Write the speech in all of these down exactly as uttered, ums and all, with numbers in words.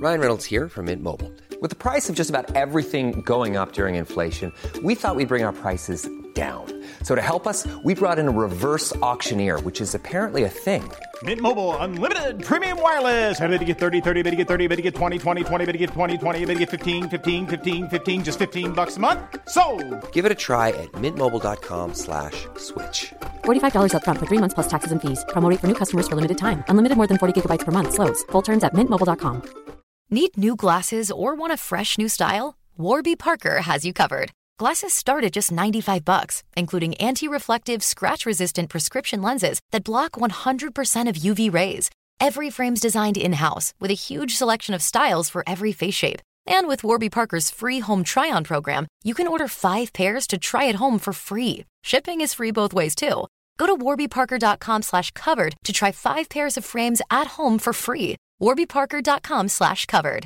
Ryan Reynolds here from Mint Mobile. With the price of just about everything going up during inflation, we thought we'd bring our prices down. So to help us, we brought in a reverse auctioneer, which is apparently a thing. Mint Mobile Unlimited Premium Wireless. How to get thirty, thirty, how to get thirty, how to get twenty, twenty, twenty, how to get twenty, twenty, how to get fifteen, fifteen, fifteen, fifteen, just fifteen bucks a month? Sold! Give it a try at mintmobile.com slash switch. forty-five dollars up front for three months plus taxes and fees. Promo rate for new customers for limited time. Unlimited more than forty gigabytes per month. Slows full terms at mint mobile dot com. Need new glasses or want a fresh new style? Warby Parker has you covered. Glasses start at just ninety-five bucks, including anti-reflective, scratch-resistant prescription lenses that block one hundred percent of U V rays. Every frame's designed in-house with a huge selection of styles for every face shape. And with Warby Parker's free home try-on program, you can order five pairs to try at home for free. Shipping is free both ways, too. Go to warbyparker.com slash covered to try five pairs of frames at home for free. warbyparker.com slash covered.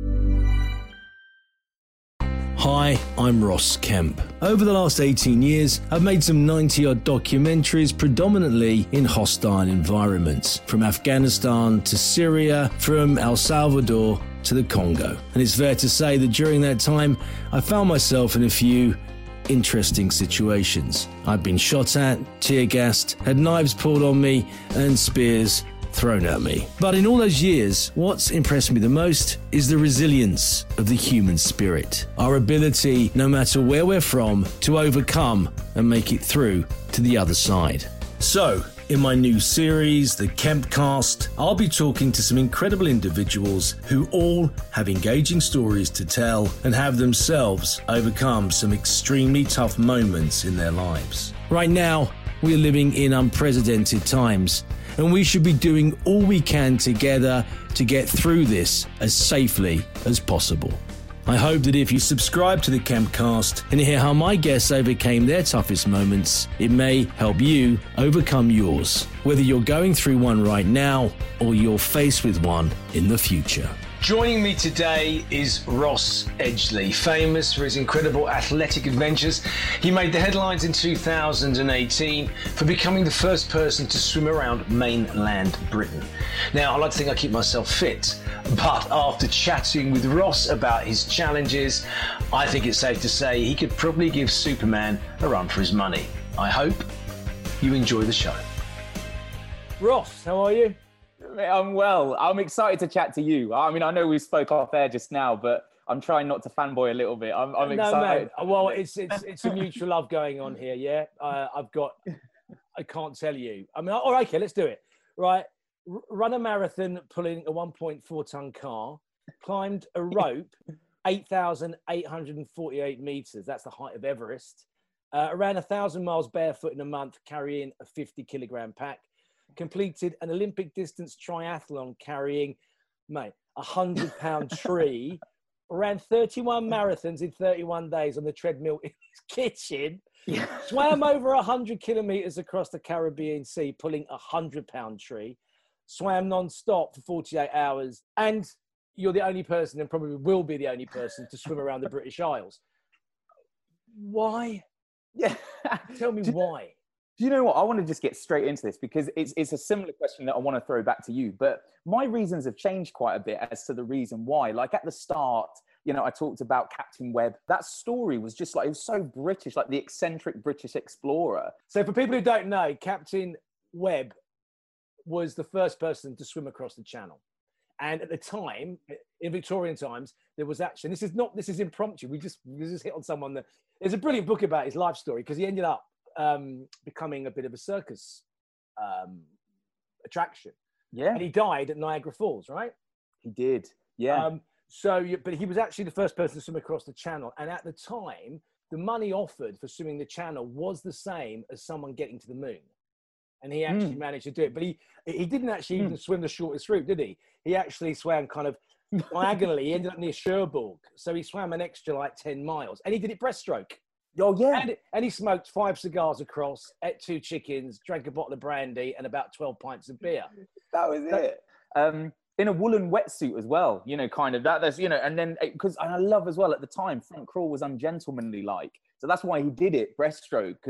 Hi, I'm Ross Kemp. Over the last eighteen years, I've made some ninety-odd documentaries predominantly in hostile environments, from Afghanistan to Syria, from El Salvador to the Congo. And it's fair to say that during that time, I found myself in a few interesting situations. I've been shot at, tear gassed, had knives pulled on me, and spears thrown at me. But in all those years, what's impressed me the most is the resilience of the human spirit. Our ability, no matter where we're from, to overcome and make it through to the other side. So, in my new series, The Kempcast, I'll be talking to some incredible individuals who all have engaging stories to tell and have themselves overcome some extremely tough moments in their lives. Right now, we're living in unprecedented times, and we should be doing all we can together to get through this as safely as possible. I hope that if you subscribe to the Kempcast and hear how my guests overcame their toughest moments, it may help you overcome yours, whether you're going through one right now or you're faced with one in the future. Joining me today is Ross Edgley, famous for his incredible athletic adventures. He made the headlines in two thousand eighteen for becoming the first person to swim around mainland Britain. Now, I like to think I keep myself fit, but after chatting with Ross about his challenges, I think it's safe to say he could probably give Superman a run for his money. I hope you enjoy the show. Ross, how are you? I'm well. I'm excited to chat to you. I mean, I know we spoke off air just now, but I'm trying not to fanboy a little bit. I'm, I'm no, excited. Man. Well, it's it's it's a mutual love going on here. Yeah, uh, I've got. I can't tell you. I mean, all right, okay, let's do it. Right, R- run a marathon pulling a one point four ton car, climbed a rope, eight thousand eight hundred forty-eight meters. That's the height of Everest. Uh, around a thousand miles barefoot in a month, carrying a fifty kilogram pack. Completed an Olympic distance triathlon carrying, mate, a hundred pound tree, ran thirty-one marathons in thirty-one days on the treadmill in his kitchen, yeah. Swam over a hundred kilometers across the Caribbean Sea, pulling a hundred pound tree, swam non-stop for forty-eight hours. And you're the only person, and probably will be the only person, to swim around the British Isles. Why? Yeah. Tell me why. Do you know what? I want to just get straight into this because it's it's a similar question that I want to throw back to you. But my reasons have changed quite a bit as to the reason why. Like at the start, you know, I talked about Captain Webb. That story was just like, it was so British, like the eccentric British explorer. So for people who don't know, Captain Webb was the first person to swim across the channel. And at the time, in Victorian times, there was actually, and this is not, this is impromptu. We just, we just hit on someone that, there's a brilliant book about his life story because he ended up um, becoming a bit of a circus um, attraction. Yeah. And he died at Niagara Falls, right? He did. Yeah. Um, so, you, but he was actually the first person to swim across the channel. And at the time, the money offered for swimming the channel was the same as someone getting to the moon. And he actually mm. managed to do it. But he he didn't actually mm. even swim the shortest route, did he? He actually swam kind of diagonally. He ended up near Cherbourg. So he swam an extra like ten miles. And he did it breaststroke. Oh, yeah. And, and he smoked five cigars across, ate two chickens, drank a bottle of brandy and about twelve pints of beer. That was that, it. Um, in a woolen wetsuit as well, you know, kind of that. There's, you know, and then because I love as well at the time, front crawl was ungentlemanly like. So that's why he did it breaststroke because,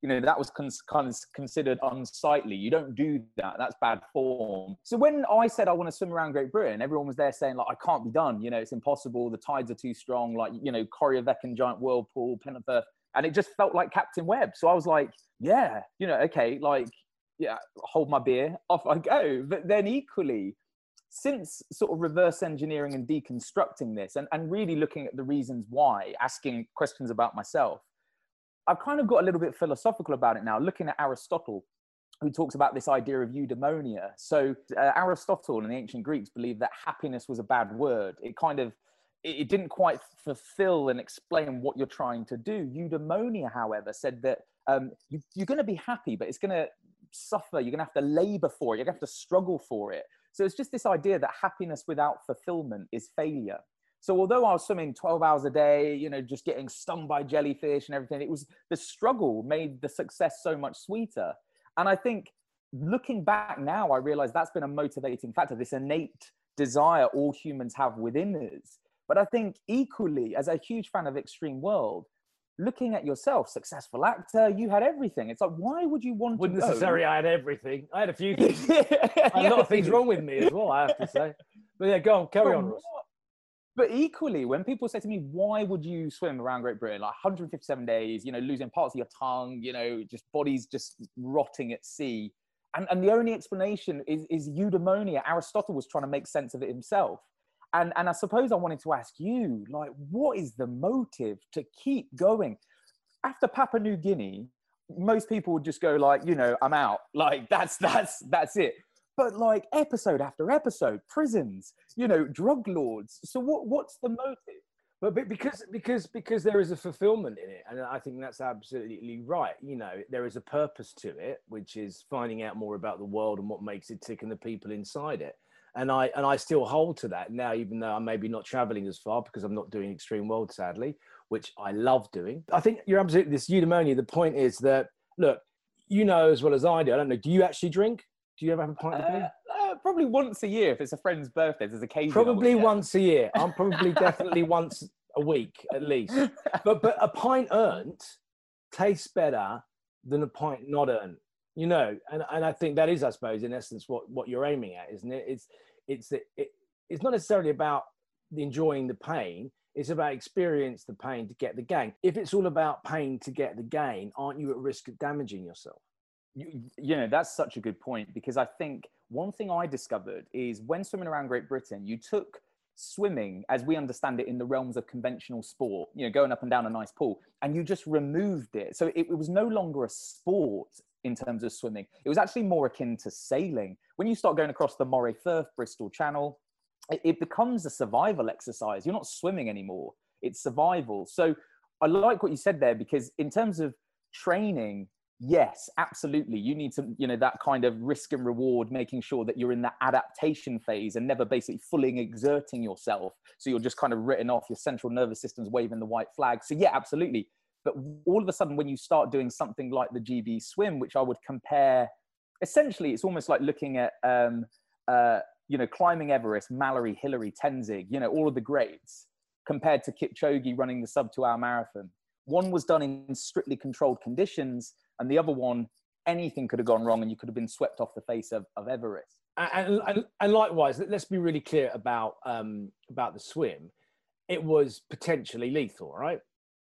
you know, that was cons- kind of considered unsightly. You don't do that. That's bad form. So when I said I want to swim around Great Britain, everyone was there saying, like, I can't be done. You know, it's impossible. The tides are too strong. Like, you know, Corryvreckan, Giant Whirlpool, Penrith. And it just felt like Captain Webb. So I was like, yeah, you know, okay, like, yeah, hold my beer, off I go. But then equally, since sort of reverse engineering and deconstructing this and, and really looking at the reasons why, asking questions about myself, I've kind of got a little bit philosophical about it now, looking at Aristotle, who talks about this idea of eudaimonia. So uh, Aristotle and the ancient Greeks believed that happiness was a bad word. It kind of, it, it didn't quite fulfill and explain what you're trying to do. Eudaimonia, however, said that um, you, you're going to be happy, but it's going to suffer. You're going to have to labor for it. You're going to have to struggle for it. So it's just this idea that happiness without fulfillment is failure. So although I was swimming twelve hours a day, you know, just getting stung by jellyfish and everything, it was the struggle made the success so much sweeter. And I think looking back now, I realize that's been a motivating factor, this innate desire all humans have within us. But I think equally, as a huge fan of Extreme World, looking at yourself, successful actor, you had everything. It's like, why would you want Wouldn't to go? necessarily I had everything. I had a few things. yeah, a lot of things wrong with me as well, I have to say. But yeah, go on, carry but on, Ross. But equally, when people say to me, why would you swim around Great Britain, like one hundred fifty-seven days, you know, losing parts of your tongue, you know, just bodies just rotting at sea. And, and the only explanation is, is eudaimonia. Aristotle was trying to make sense of it himself. And, and I suppose I wanted to ask you, like, what is the motive to keep going? After Papua New Guinea, most people would just go like, you know, I'm out. Like, that's, that's, that's it. But like episode after episode, prisons, you know, drug lords. So what, what's the motive? But because because because there is a fulfillment in it, and I think that's absolutely right. You know, there is a purpose to it, which is finding out more about the world and what makes it tick and the people inside it. And I and I still hold to that now, even though I'm maybe not traveling as far because I'm not doing Extreme World, sadly, which I love doing. I think you're absolutely, this eudaimonia, the point is that, look, you know as well as I do, I don't know, do you actually drink? Do you ever have a pint with me? Uh, uh, probably once a year if it's a friend's birthday. There's occasion. Probably once a year. I'm probably definitely once a week at least. But but a pint earned tastes better than a pint not earned. You know, and, and I think that is, I suppose, in essence, what, what you're aiming at, isn't it? It's it's it, it's not necessarily about enjoying the pain. It's about experience the pain to get the gain. If it's all about pain to get the gain, aren't you at risk of damaging yourself? You, you know, that's such a good point, because I think one thing I discovered is when swimming around Great Britain, you took swimming as we understand it in the realms of conventional sport, you know, going up and down a nice pool, and you just removed it. So it, it was no longer a sport in terms of swimming. It was actually more akin to sailing. When you start going across the Moray Firth, Bristol Channel, it, it becomes a survival exercise. You're not swimming anymore. It's survival. So I like what you said there, because in terms of training, yes, absolutely. You need to, you know, that kind of risk and reward, making sure that you're in that adaptation phase and never basically fully exerting yourself. So you're just kind of written off, your central nervous system's waving the white flag. So yeah, absolutely. But all of a sudden, when you start doing something like the G B swim, which I would compare, essentially, it's almost like looking at, um, uh, you know, climbing Everest, Mallory, Hillary, Tenzing, you know, all of the greats, compared to Kipchoge running the sub two hour marathon. One was done in strictly controlled conditions, and the other one, anything could have gone wrong and you could have been swept off the face of, of Everest. And, and, and likewise, let's be really clear about, um, about the swim. It was potentially lethal, right?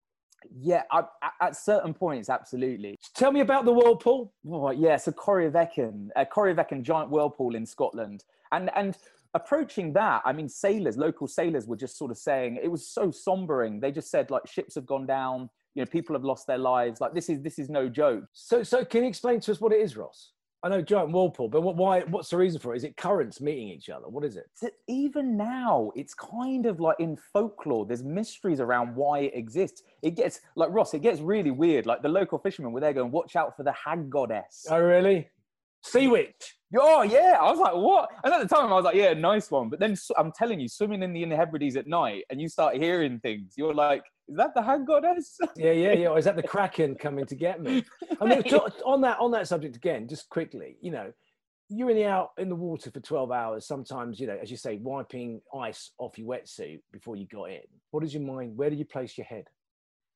Yeah, I, at certain points, absolutely. Tell me about the whirlpool. Oh, yeah, so Corryvreckan, uh, Corryvreckan Giant Whirlpool in Scotland. And, and approaching that, I mean, sailors, local sailors were just sort of saying, it was so sombering. They just said, like, ships have gone down, you know, people have lost their lives. Like, this is this is no joke. So, so can you explain to us what it is, Ross? I know Giant Whirlpool, but what, why? What's the reason for it? Is it currents meeting each other? What is it? So even now, it's kind of like in folklore. There's mysteries around why it exists. It gets, like Ross, it gets really weird. Like the local fishermen were there going, watch out for the hag goddess. Oh, really? Sea witch. Oh, yeah. I was like, what? And at the time, I was like, yeah, nice one. But then I'm telling you, swimming in the Hebrides at night and you start hearing things, you're like, is that the hag goddess? Yeah, yeah, yeah. Or is that the Kraken coming to get me? I mean, on that on that subject again, just quickly, you know, you're in the out in the water for twelve hours. Sometimes, you know, as you say, wiping ice off your wetsuit before you got in. What is your mind? Where do you place your head?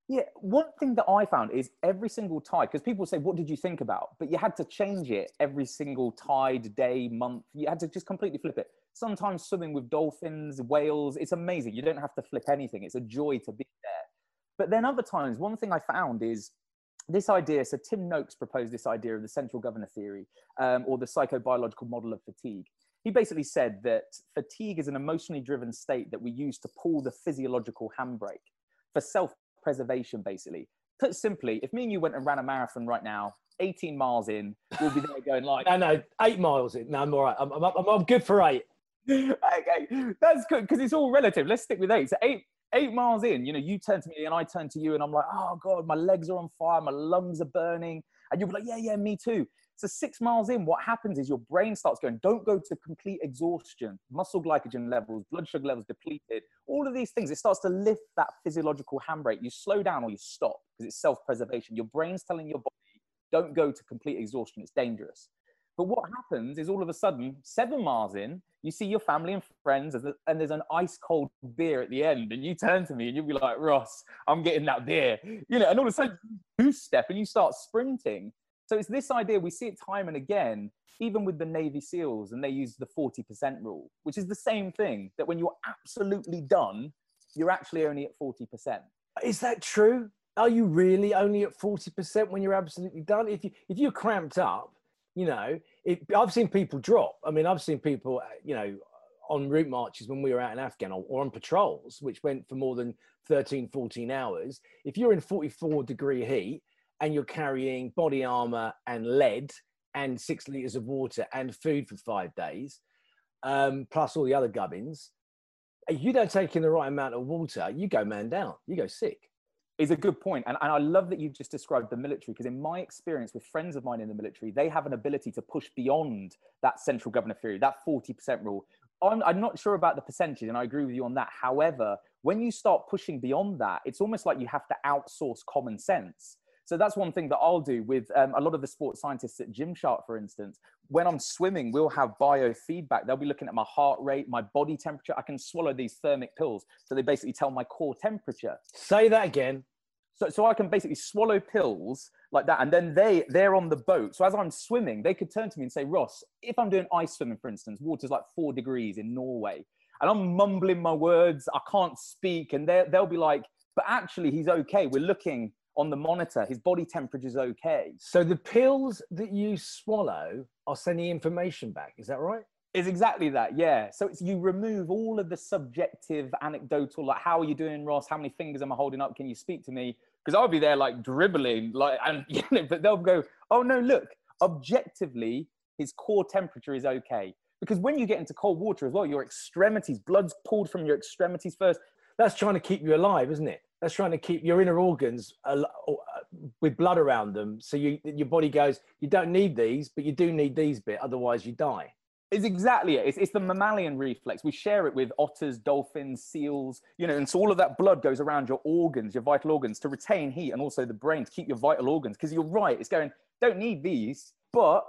Yeah, one thing that I found is every single tide, because people say, what did you think about? But you had to change it every single tide, day, month. You had to just completely flip it. Sometimes swimming with dolphins, whales, it's amazing. You don't have to flip anything. It's a joy to be there. But then other times, one thing I found is this idea. So Tim Noakes proposed this idea of the central governor theory, um, or the psychobiological model of fatigue. He basically said that fatigue is an emotionally driven state that we use to pull the physiological handbrake for self preservation, basically. Put simply, if me and you went and ran a marathon right now, eighteen miles in, we'll be there going like... no, no, eight miles in. No, I'm all right. I'm, I'm, I'm, I'm good for eight. Okay, that's good, because it's all relative. Let's stick with eight. So eight, eight miles in, you know, you turn to me and I turn to you and I'm like, oh God, my legs are on fire, my lungs are burning. And you'll be like, yeah, yeah, me too. So six miles in, what happens is your brain starts going, don't go to complete exhaustion, muscle glycogen levels, blood sugar levels depleted, all of these things. It starts to lift that physiological handbrake. You slow down or you stop because it's self-preservation. Your brain's telling your body, don't go to complete exhaustion. It's dangerous. But what happens is all of a sudden, seven miles in, you see your family and friends and there's an ice cold beer at the end. And you turn to me and you'll be like, Ross, I'm getting that beer. You know, and all of a sudden you step and you start sprinting. So it's this idea, we see it time and again, even with the Navy SEALs, and they use the forty percent rule, which is the same thing, that when you're absolutely done, you're actually only at forty percent. Is that true? Are you really only at forty percent when you're absolutely done? If, you, if you're cramped up, you know, it, I've seen people drop. I mean, I've seen people, you know, on route marches when we were out in Afghan, or, or on patrols, which went for more than thirteen, fourteen hours. If you're in forty-four degree heat, and you're carrying body armor and lead and six liters of water and food for five days, um, plus all the other gubbins, if you don't take in the right amount of water, you go man down, you go sick. Is a good point. And, and I love that you've just described the military, because in my experience with friends of mine in the military, they have an ability to push beyond that central governor theory, that forty percent rule. I'm, I'm not sure about the percentage, and I agree with you on that. However, when you start pushing beyond that, it's almost like you have to outsource common sense. So that's one thing that I'll do with um, a lot of the sports scientists at Gymshark, for instance. When I'm swimming, we'll have biofeedback. They'll be looking at my heart rate, my body temperature. I can swallow these thermic pills. So they basically tell my core temperature. Say that again. So, so I can basically swallow pills like that. And then they, they're on the boat. So as I'm swimming, they could turn to me and say, Ross, if I'm doing ice swimming, for instance, water's like four degrees in Norway, and I'm mumbling my words, I can't speak. And they'll be like, but actually he's okay. We're looking on the monitor, his body temperature is okay. So the pills that you swallow are sending information back, is that right? It's exactly that, yeah. So it's, you remove all of the subjective, anecdotal, like, how are you doing, Ross? How many fingers am I holding up? Can you speak to me? Because I'll be there like dribbling, like, and you know, but they'll go, oh no, look, objectively, his core temperature is okay. Because when you get into cold water as well, your extremities, blood's pulled from your extremities first. That's trying to keep you alive, isn't it? That's trying to keep your inner organs uh, with blood around them. So you, your body goes, you don't need these, but you do need these bit, otherwise you die. It's exactly it. It's, it's the mammalian reflex. We share it with otters, dolphins, seals, you know, and so all of that blood goes around your organs, your vital organs, to retain heat, and also the brain to keep your vital organs. Because you're right, it's going, don't need these, but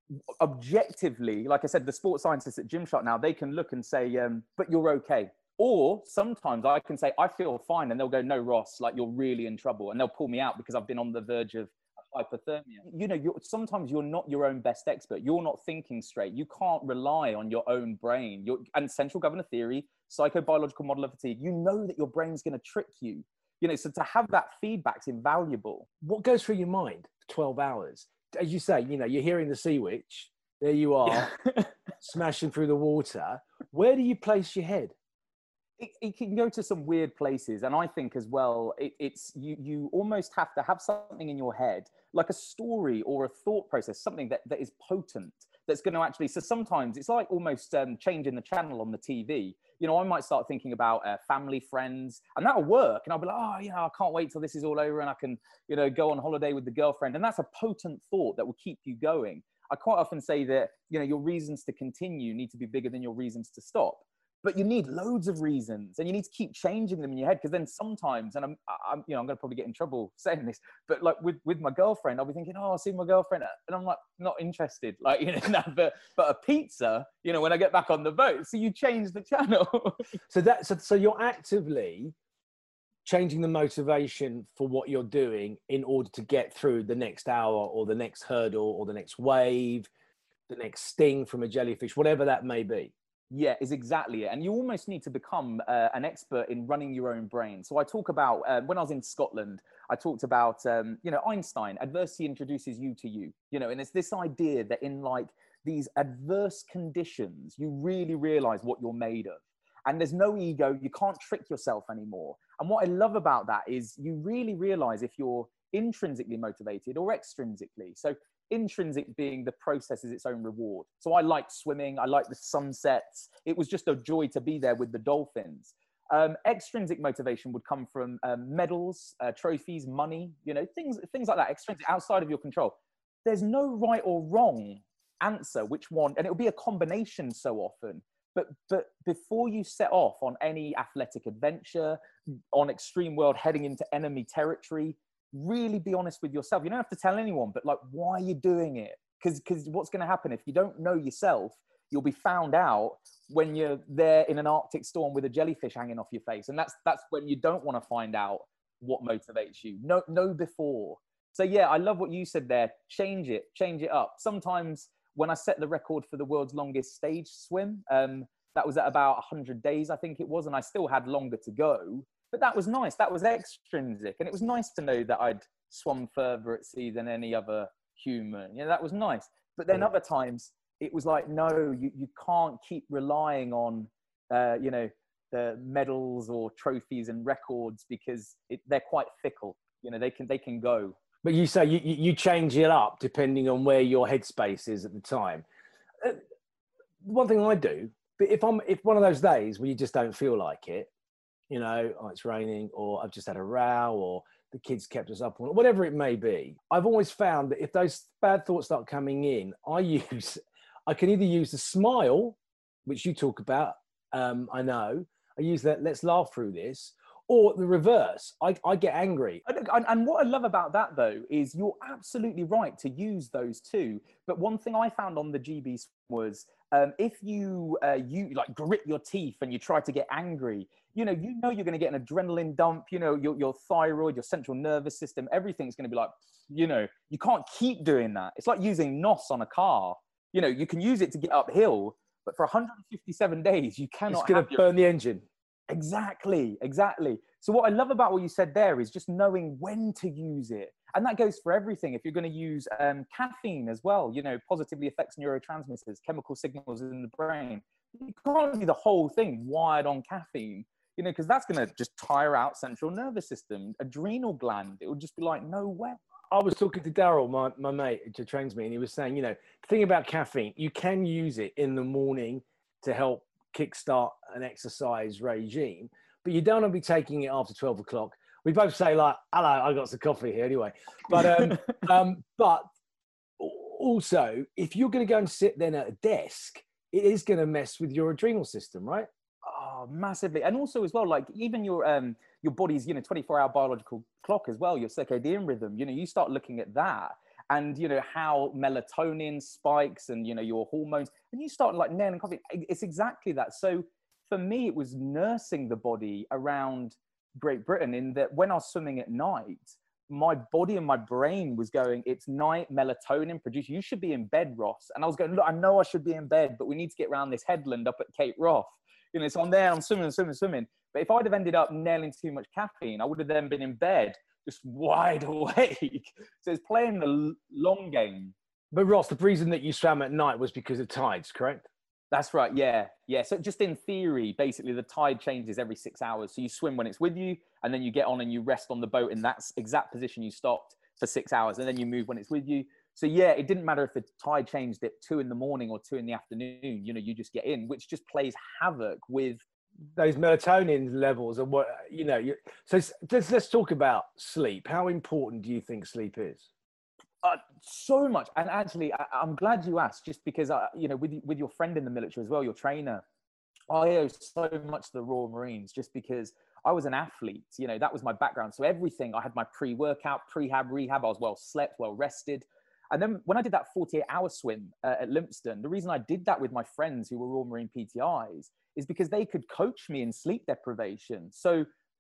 objectively, like I said, the sports scientists at Gymshark now, they can look and say, um, but you're okay. Or sometimes I can say, I feel fine. And they'll go, no, Ross, like, you're really in trouble. And they'll pull me out because I've been on the verge of hypothermia. You know, you're, sometimes you're not your own best expert. You're not thinking straight. You can't rely on your own brain. You're, and central governor theory, psychobiological model of fatigue, you know that your brain's going to trick you. You know, so to have that feedback's invaluable. What goes through your mind for twelve hours? As you say, you know, you're hearing the sea witch. There you are, yeah. Smashing through the water. Where do you place your head? It, it can go to some weird places. And I think as well, it, it's you, you almost have to have something in your head, like a story or a thought process, something that, that is potent, that's going to actually, so sometimes it's like almost um, changing the channel on the T V. You know, I might start thinking about uh, family, friends, and that'll work. And I'll be like, oh, you know, I can't wait till this is all over and I can, you know, go on holiday with the girlfriend. And that's a potent thought that will keep you going. I quite often say that, you know, your reasons to continue need to be bigger than your reasons to stop. But you need loads of reasons, and you need to keep changing them in your head, because then sometimes, and I'm, I'm, you know, I'm going to probably get in trouble saying this, but like with, with my girlfriend, I'll be thinking, oh, I'll see my girlfriend, and I'm like, not interested. Like, you know, no, but but a pizza, you know, when I get back on the boat, so you change the channel. so that, so, so you're actively changing the motivation for what you're doing in order to get through the next hour or the next hurdle or the next wave, the next sting from a jellyfish, whatever that may be. Yeah, is exactly it. And you almost need to become uh, an expert in running your own brain. So I talk about, uh, when I was in Scotland, I talked about, um, you know, Einstein, adversity introduces you to you, you know, and it's this idea that in like these adverse conditions, you really realize what you're made of. And there's no ego, you can't trick yourself anymore. And what I love about that is you really realize if you're intrinsically motivated or extrinsically. So intrinsic being the process is its own reward. So I like swimming, I like the sunsets. It was just a joy to be there with the dolphins. Um, extrinsic motivation would come from um, medals, uh, trophies, money, you know, things, things like that, extrinsic, outside of your control. There's no right or wrong answer, which one, and it'll be a combination so often. But, but before you set off on any athletic adventure, on extreme world, heading into enemy territory, really be honest with yourself. You don't have to tell anyone, but like, why are you doing it? Because because what's going to happen if you don't know yourself, you'll be found out when you're there in an Arctic storm with a jellyfish hanging off your face. And that's that's when you don't want to find out what motivates you. Know, know before. So yeah, I love what you said there. Change it, change it up. Sometimes when I set the record for the world's longest stage swim, um, that was at about one hundred days, I think it was, and I still had longer to go. But that was nice. That was extrinsic. And it was nice to know that I'd swum further at sea than any other human. You know, that was nice. But then other times, it was like, no, you, you can't keep relying on, uh, you know, the medals or trophies and records because it, they're quite fickle. You know, they can they can go. But you say you, you change it up depending on where your headspace is at the time. Uh, one thing I do, but if I'm if one of those days where you just don't feel like it, you know, oh, it's raining, or I've just had a row, or the kids kept us up, or whatever it may be, I've always found that if those bad thoughts start coming in, I use, I can either use the smile, which you talk about, um, I know, I use that, let's laugh through this, or the reverse, I, I get angry. And, and what I love about that, though, is you're absolutely right to use those two. But one thing I found on the G B was um, if you, uh, you like grit your teeth and you try to get angry, you know, you know you're going to get an adrenaline dump, you know, your, your thyroid, your central nervous system, everything's going to be like, you know, you can't keep doing that. It's like using N O S on a car. You know, you can use it to get uphill, but for one hundred fifty-seven days, you cannot. It's going to burn the engine. Exactly, exactly. So what I love about what you said there is just knowing when to use it. And that goes for everything. If you're going to use um, caffeine as well, you know, positively affects neurotransmitters, chemical signals in the brain. You can't do the whole thing wired on caffeine, you know, because that's going to just tire out central nervous system, adrenal gland. It would just be like, no way. I was talking to Daryl, my, my mate who trains me, and he was saying, you know, the thing about caffeine, you can use it in the morning to help kickstart an exercise regime, but you don't want to be taking it after twelve o'clock. We both say like, hello, I got some coffee here anyway. But, um, um, but also, if you're going to go and sit then at a desk, it is going to mess with your adrenal system, right? Oh, massively. And also as well, like even your um your body's, you know, twenty-four hour biological clock as well, your circadian rhythm, you know, you start looking at that and, you know, how melatonin spikes and, you know, your hormones, and you start like nailing coffee. It's exactly that. So for me, it was nursing the body around Great Britain in that when I was swimming at night, my body and my brain was going, it's night, melatonin produced, you should be in bed, Ross. And I was going, look, I know I should be in bed, but we need to get around this headland up at Cape Wrath. You know, so I'm there, I'm swimming, swimming, swimming. But if I'd have ended up nailing too much caffeine, I would have then been in bed, just wide awake. So it's playing the long game. But Ross, the reason that you swam at night was because of tides, correct? That's right, yeah. Yeah, so just in theory, basically the tide changes every six hours. So you swim when it's with you, and then you get on and you rest on the boat in that exact position you stopped for six hours, and then you move when it's with you. So yeah, it didn't matter if the tide changed at two in the morning or two in the afternoon, you know, you just get in, which just plays havoc with those melatonin levels and what, you know, you, so let's, let's talk about sleep. How important do you think sleep is? Uh, so much. And actually, I, I'm glad you asked, just because, uh, you know, with, with your friend in the military as well, your trainer, I owe so much to the Royal Marines just because I was an athlete, you know, that was my background. So everything, I had my pre-workout, prehab, rehab, I was well slept, well rested. And then when I did that forty-eight hour swim uh, at Lympstone, the reason I did that with my friends who were Royal Marine P T Is is because they could coach me in sleep deprivation. So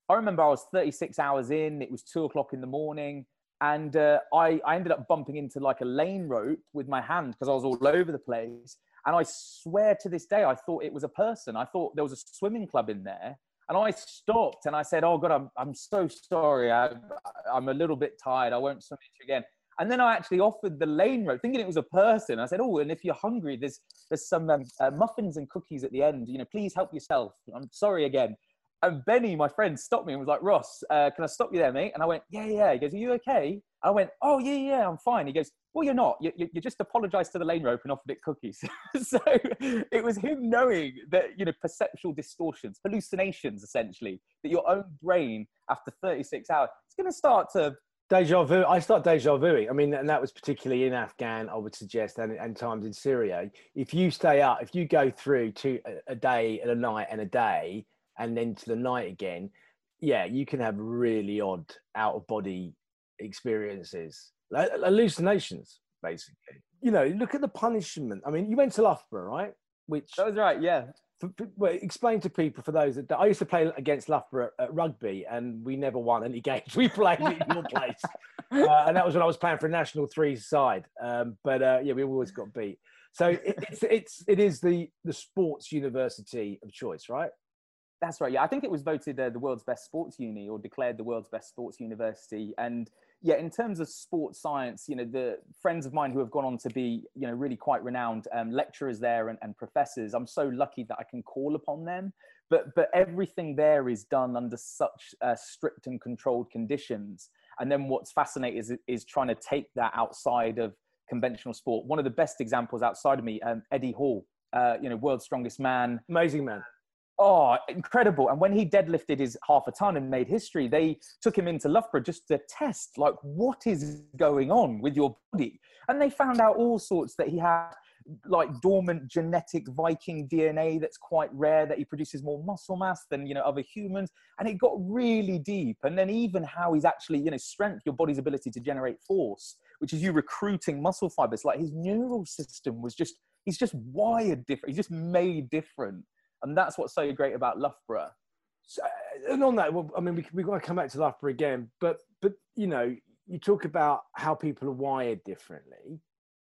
I remember I was thirty-six hours in, it was two o'clock in the morning. And uh, I, I ended up bumping into like a lane rope with my hand because I was all over the place. And I swear to this day, I thought it was a person. I thought there was a swimming club in there. And I stopped and I said, oh God, I'm, I'm so sorry. I, I'm a little bit tired. I won't swim with you again. And then I actually offered the lane rope, thinking it was a person. I said, oh, and if you're hungry, there's, there's some um, uh, muffins and cookies at the end. You know, please help yourself. I'm sorry again. And Benny, my friend, stopped me and was like, Ross, uh, can I stop you there, mate? And I went, yeah, yeah. He goes, are you okay? I went, oh, yeah, yeah, I'm fine. He goes, well, you're not. You, you, you just apologized to the lane rope and offered it cookies. So it was him knowing that, you know, perceptual distortions, hallucinations, essentially, that your own brain, after thirty-six hours, it's going to start to... Deja vu. I start deja vu. I mean, and that was particularly in Afghan, I would suggest, and, and times in Syria. If you stay up, if you go through to a, a day and a night and a day, and then to the night again, yeah, you can have really odd out-of-body experiences, like hallucinations, basically. You know, look at the punishment. I mean, you went to Loughborough, right? Which that was right, yeah. For, for, well, explain to people, for those that I used to play against Loughborough at rugby, and we never won any games. We played in your place, uh, and that was when I was playing for a National Three side. Um, but uh, yeah, we always got beat. So it, it's it's it is the the sports university of choice, right? That's right. Yeah, I think it was voted uh, the world's best sports uni, or declared the world's best sports university. And yeah, in terms of sports science, you know, the friends of mine who have gone on to be, you know, really quite renowned um, lecturers there and, and professors, I'm so lucky that I can call upon them. But but everything there is done under such uh, strict and controlled conditions. And then what's fascinating is is trying to take that outside of conventional sport. One of the best examples outside of me, um, Eddie Hall, uh, you know, world's strongest man, amazing man. Oh, incredible. And when he deadlifted his half a ton and made history, they took him into Loughborough just to test, like, what is going on with your body? And they found out all sorts, that he had like dormant genetic Viking D N A that's quite rare, that he produces more muscle mass than, you know, other humans. And it got really deep. And then even how he's actually, you know, strength, your body's ability to generate force, which is you recruiting muscle fibers. Like, his neural system was just, he's just wired different. He's just made different. And that's what's so great about Loughborough. So, and on that, well, I mean, we, we've got to come back to Loughborough again, but, but, you know, you talk about how people are wired differently.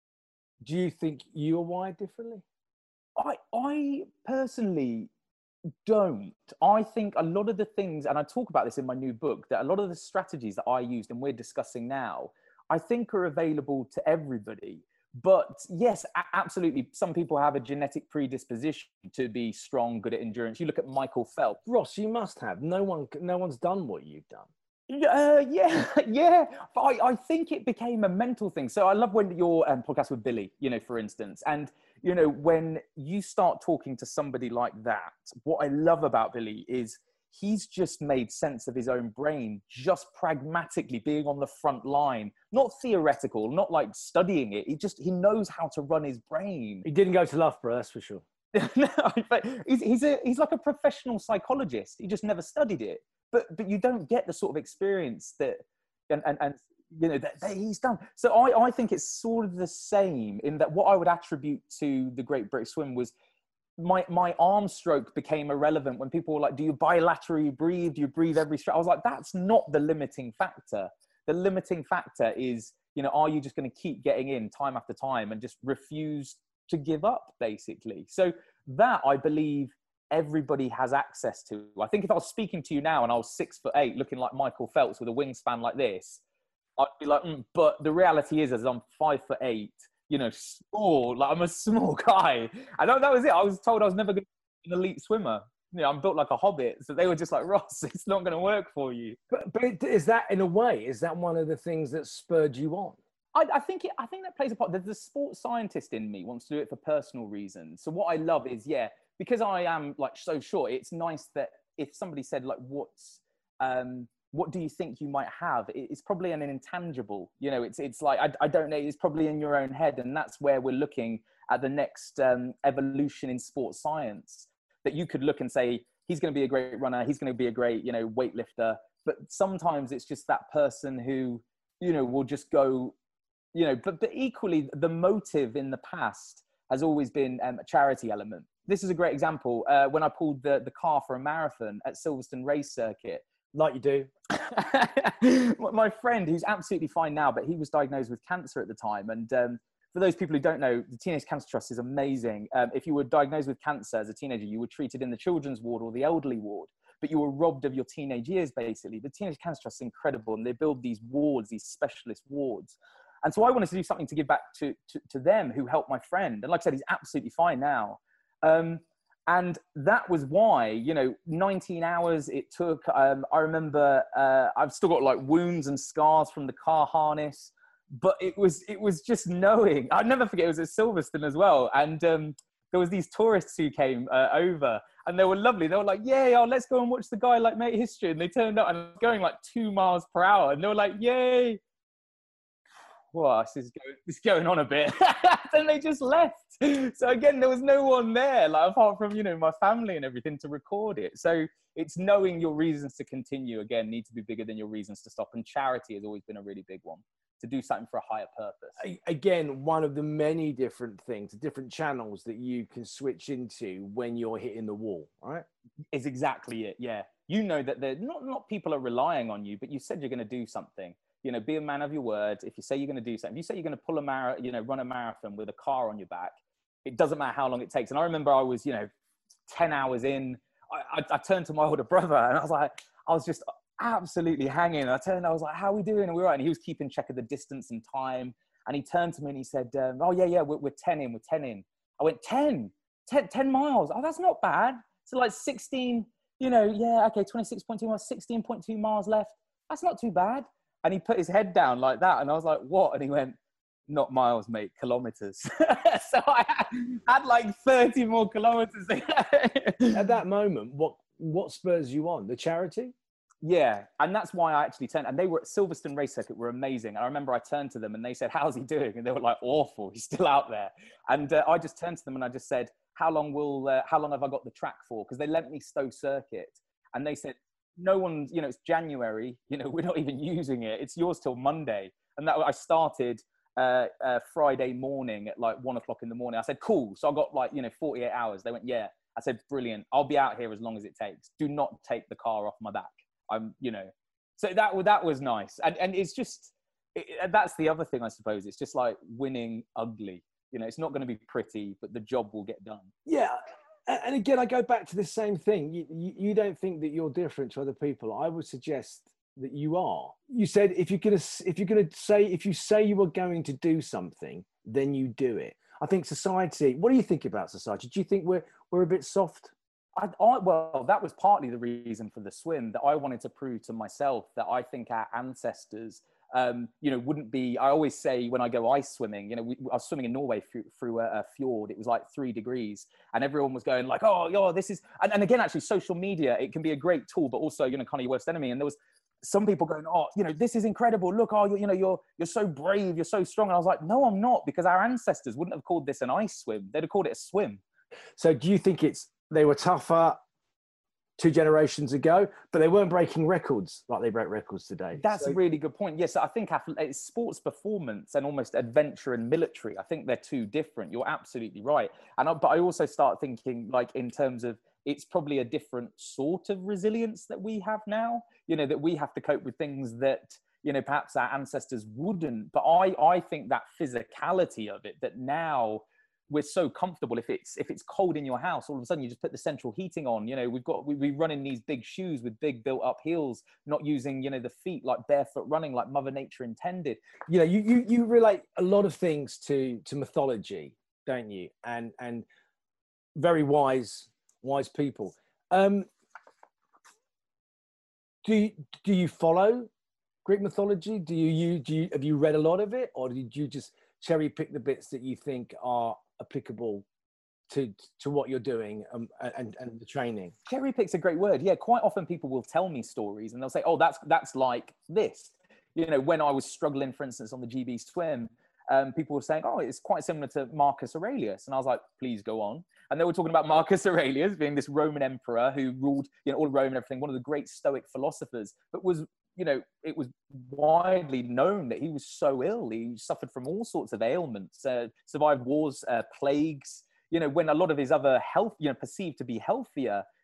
Do you think you are wired differently? I, I personally don't. I think a lot of the things, and I talk about this in my new book, that a lot of the strategies that I used and we're discussing now, I think are available to everybody. But yes, absolutely. Some people have a genetic predisposition to be strong, good at endurance. You look at Michael Phelps. Ross, you must have. No one, no one's done what you've done. Uh, yeah, yeah. But I, I think it became a mental thing. So I love when your um, podcast with Billy, you know, for instance, and, you know, when you start talking to somebody like that, what I love about Billy is he's just made sense of his own brain, just pragmatically being on the front line, not theoretical, not like studying it. He just, he knows how to run his brain. He didn't go to Loughborough, that's for sure. No, but he's, he's, a, he's like a professional psychologist. He just never studied it. But but you don't get the sort of experience that, and, and, and you know, that, that he's done. So I, I think it's sort of the same in that what I would attribute to the Great British Swim was my my arm stroke became irrelevant when people were like, do you bilaterally breathe? Do you breathe every stroke? I was like, that's not the limiting factor. The limiting factor is, you know, are you just going to keep getting in time after time and just refuse to give up, basically? So that, I believe, everybody has access to. I think if I was speaking to you now and I was six foot eight, looking like Michael Phelps with a wingspan like this, I'd be like, mm, but the reality is, as I'm five foot eight, you know, small, like I'm a small guy. I know that was it. I was told I was never going to be an elite swimmer. You know, I'm built like a hobbit. So they were just like, Ross, it's not going to work for you. But, but is that, in a way, is that one of the things that spurred you on? I, I think it, I think that plays a part. The, the sports scientist in me wants to do it for personal reasons. So what I love is, yeah, because I am like so short, it's nice that if somebody said like, what's, um, what do you think you might have? It's probably an intangible, you know, it's, it's like, I, I don't know, it's probably in your own head. And that's where we're looking at the next um, evolution in sports science, that you could look and say, he's going to be a great runner. He's going to be a great, you know, weightlifter. But sometimes it's just that person who, you know, will just go, you know, but, but equally the motive in the past has always been um, a charity element. This is a great example. Uh, when I pulled the, the car for a marathon at Silverstone Race Circuit, Like you do. My friend, who's absolutely fine now, but he was diagnosed with cancer at the time. And um, for those people who don't know, the Teenage Cancer Trust is amazing. Um, if you were diagnosed with cancer as a teenager, you were treated in the children's ward or the elderly ward, but you were robbed of your teenage years, basically. The Teenage Cancer Trust is incredible, and they build these wards, these specialist wards. And so I wanted to do something to give back to, to, to them who helped my friend. And like I said, he's absolutely fine now. Um, and that was why, you know, nineteen hours it took. Um, I remember uh, I've still got like wounds and scars from the car harness, but it was, it was just knowing. I'll never forget, it was at Silverstone as well. And um, there was these tourists who came uh, over, and they were lovely. They were like, yay, oh, let's go and watch the guy like make history. And they turned up and I was going like two miles per hour. And they were like, yay. Well, this is going, this is going on a bit. Then they just left. So again, there was no one there, like apart from, you know, my family and everything to record it. So it's knowing your reasons to continue, again, need to be bigger than your reasons to stop. And charity has always been a really big one, to do something for a higher purpose. Again, one of the many different things, different channels that you can switch into when you're hitting the wall, right? Is exactly it, yeah. You know that they're not, not people are relying on you, but you said you're going to do something. You know, be a man of your word. If you say you're going to do something, if you say you're going to pull a marathon, you know, run a marathon with a car on your back, it doesn't matter how long it takes. And I remember I was, you know, ten hours in, I, I, I turned to my older brother and I was like, I was just absolutely hanging. I turned, I was like, how are we doing? And we were right. And he was keeping check of the distance and time. And he turned to me and he said, um, oh yeah, yeah, we're, we're ten in, we're ten in. I went, ten, ten, ten miles. Oh, that's not bad. So like sixteen, you know, yeah, okay, twenty-six point two miles, sixteen point two miles left. That's not too bad. And he put his head down like that. And I was like, what? And he went, not miles, mate, kilometers. So I had like thirty more kilometers. At that moment, what, what spurs you on? The charity? Yeah. And that's why I actually turned, and they were at Silverstone Race Circuit, were amazing. And I remember I turned to them and they said, how's he doing? And they were like, awful. He's still out there. And uh, I just turned to them and I just said, how long will, uh, how long have I got the track for? Because they lent me Stowe Circuit. And they said, no one's, you know, it's January, you know, we're not even using it. It's yours till Monday. And that I started uh, uh, Friday morning at like one o'clock in the morning. I said, cool. So I got like, you know, forty-eight hours. They went, yeah. I said, brilliant. I'll be out here as long as it takes. Do not take the car off my back. I'm, you know, so that, that was nice. And, and it's just, it, that's the other thing, I suppose. It's just like winning ugly. You know, it's not going to be pretty, but the job will get done. Yeah. And again, I go back to the same thing. You, you, you don't think that you're different to other people. I would suggest that you are. You said if you're gonna if you're gonna say if you say you were going to do something, then you do it. I think society. What do you think about society? Do you think we're we're a bit soft? I, I, well, that was partly the reason for the swim, that I wanted to prove to myself that I think our ancestors, um, you know, wouldn't be, I always say when I go ice swimming, you know, we, I was swimming in Norway through, through a, a fjord. It was like three degrees and everyone was going like, oh, yo, this is, and, and again, actually social media, it can be a great tool, but also, you know, kind of your worst enemy. And there was some people going, oh, you know, this is incredible. Look, oh, you know, you're, you're so brave. You're so strong. And I was like, no, I'm not, because our ancestors wouldn't have called this an ice swim. They'd have called it a swim. So do you think it's, they were tougher two generations ago, but they weren't breaking records like they break records today? That's so, a really good point. Yes, I think it's sports performance and almost adventure and military. I think they're two different. You're absolutely right. And I, but I also start thinking like in terms of it's probably a different sort of resilience that we have now, you know, that we have to cope with things that, you know, perhaps our ancestors wouldn't. But I, I think that physicality of it, that now we're so comfortable. If it's if it's cold in your house, all of a sudden you just put the central heating on. You know, we've got we, we run in these big shoes with big built up heels, not using, you know, the feet, like barefoot running, like Mother Nature intended. You know, you you you relate a lot of things to to mythology, don't you? And and very wise wise people. Um, do you, do you follow Greek mythology? Do you you do you have you read a lot of it, or did you just cherry pick the bits that you think are applicable to to what you're doing um, and and the training? Cherry pick's a great word. Yeah, quite often people will tell me stories and they'll say, oh, that's that's like this. You know, when I was struggling, for instance, on the G B swim, um, people were saying, oh, it's quite similar to Marcus Aurelius. And I was like, please go on. And they were talking about Marcus Aurelius being this Roman emperor who ruled, you know, all Rome and everything, one of the great Stoic philosophers, but was, you know, it was widely known that he was so ill. He suffered from all sorts of ailments, uh, survived wars, uh, plagues, you know, when a lot of his other health, you know, perceived to be healthier,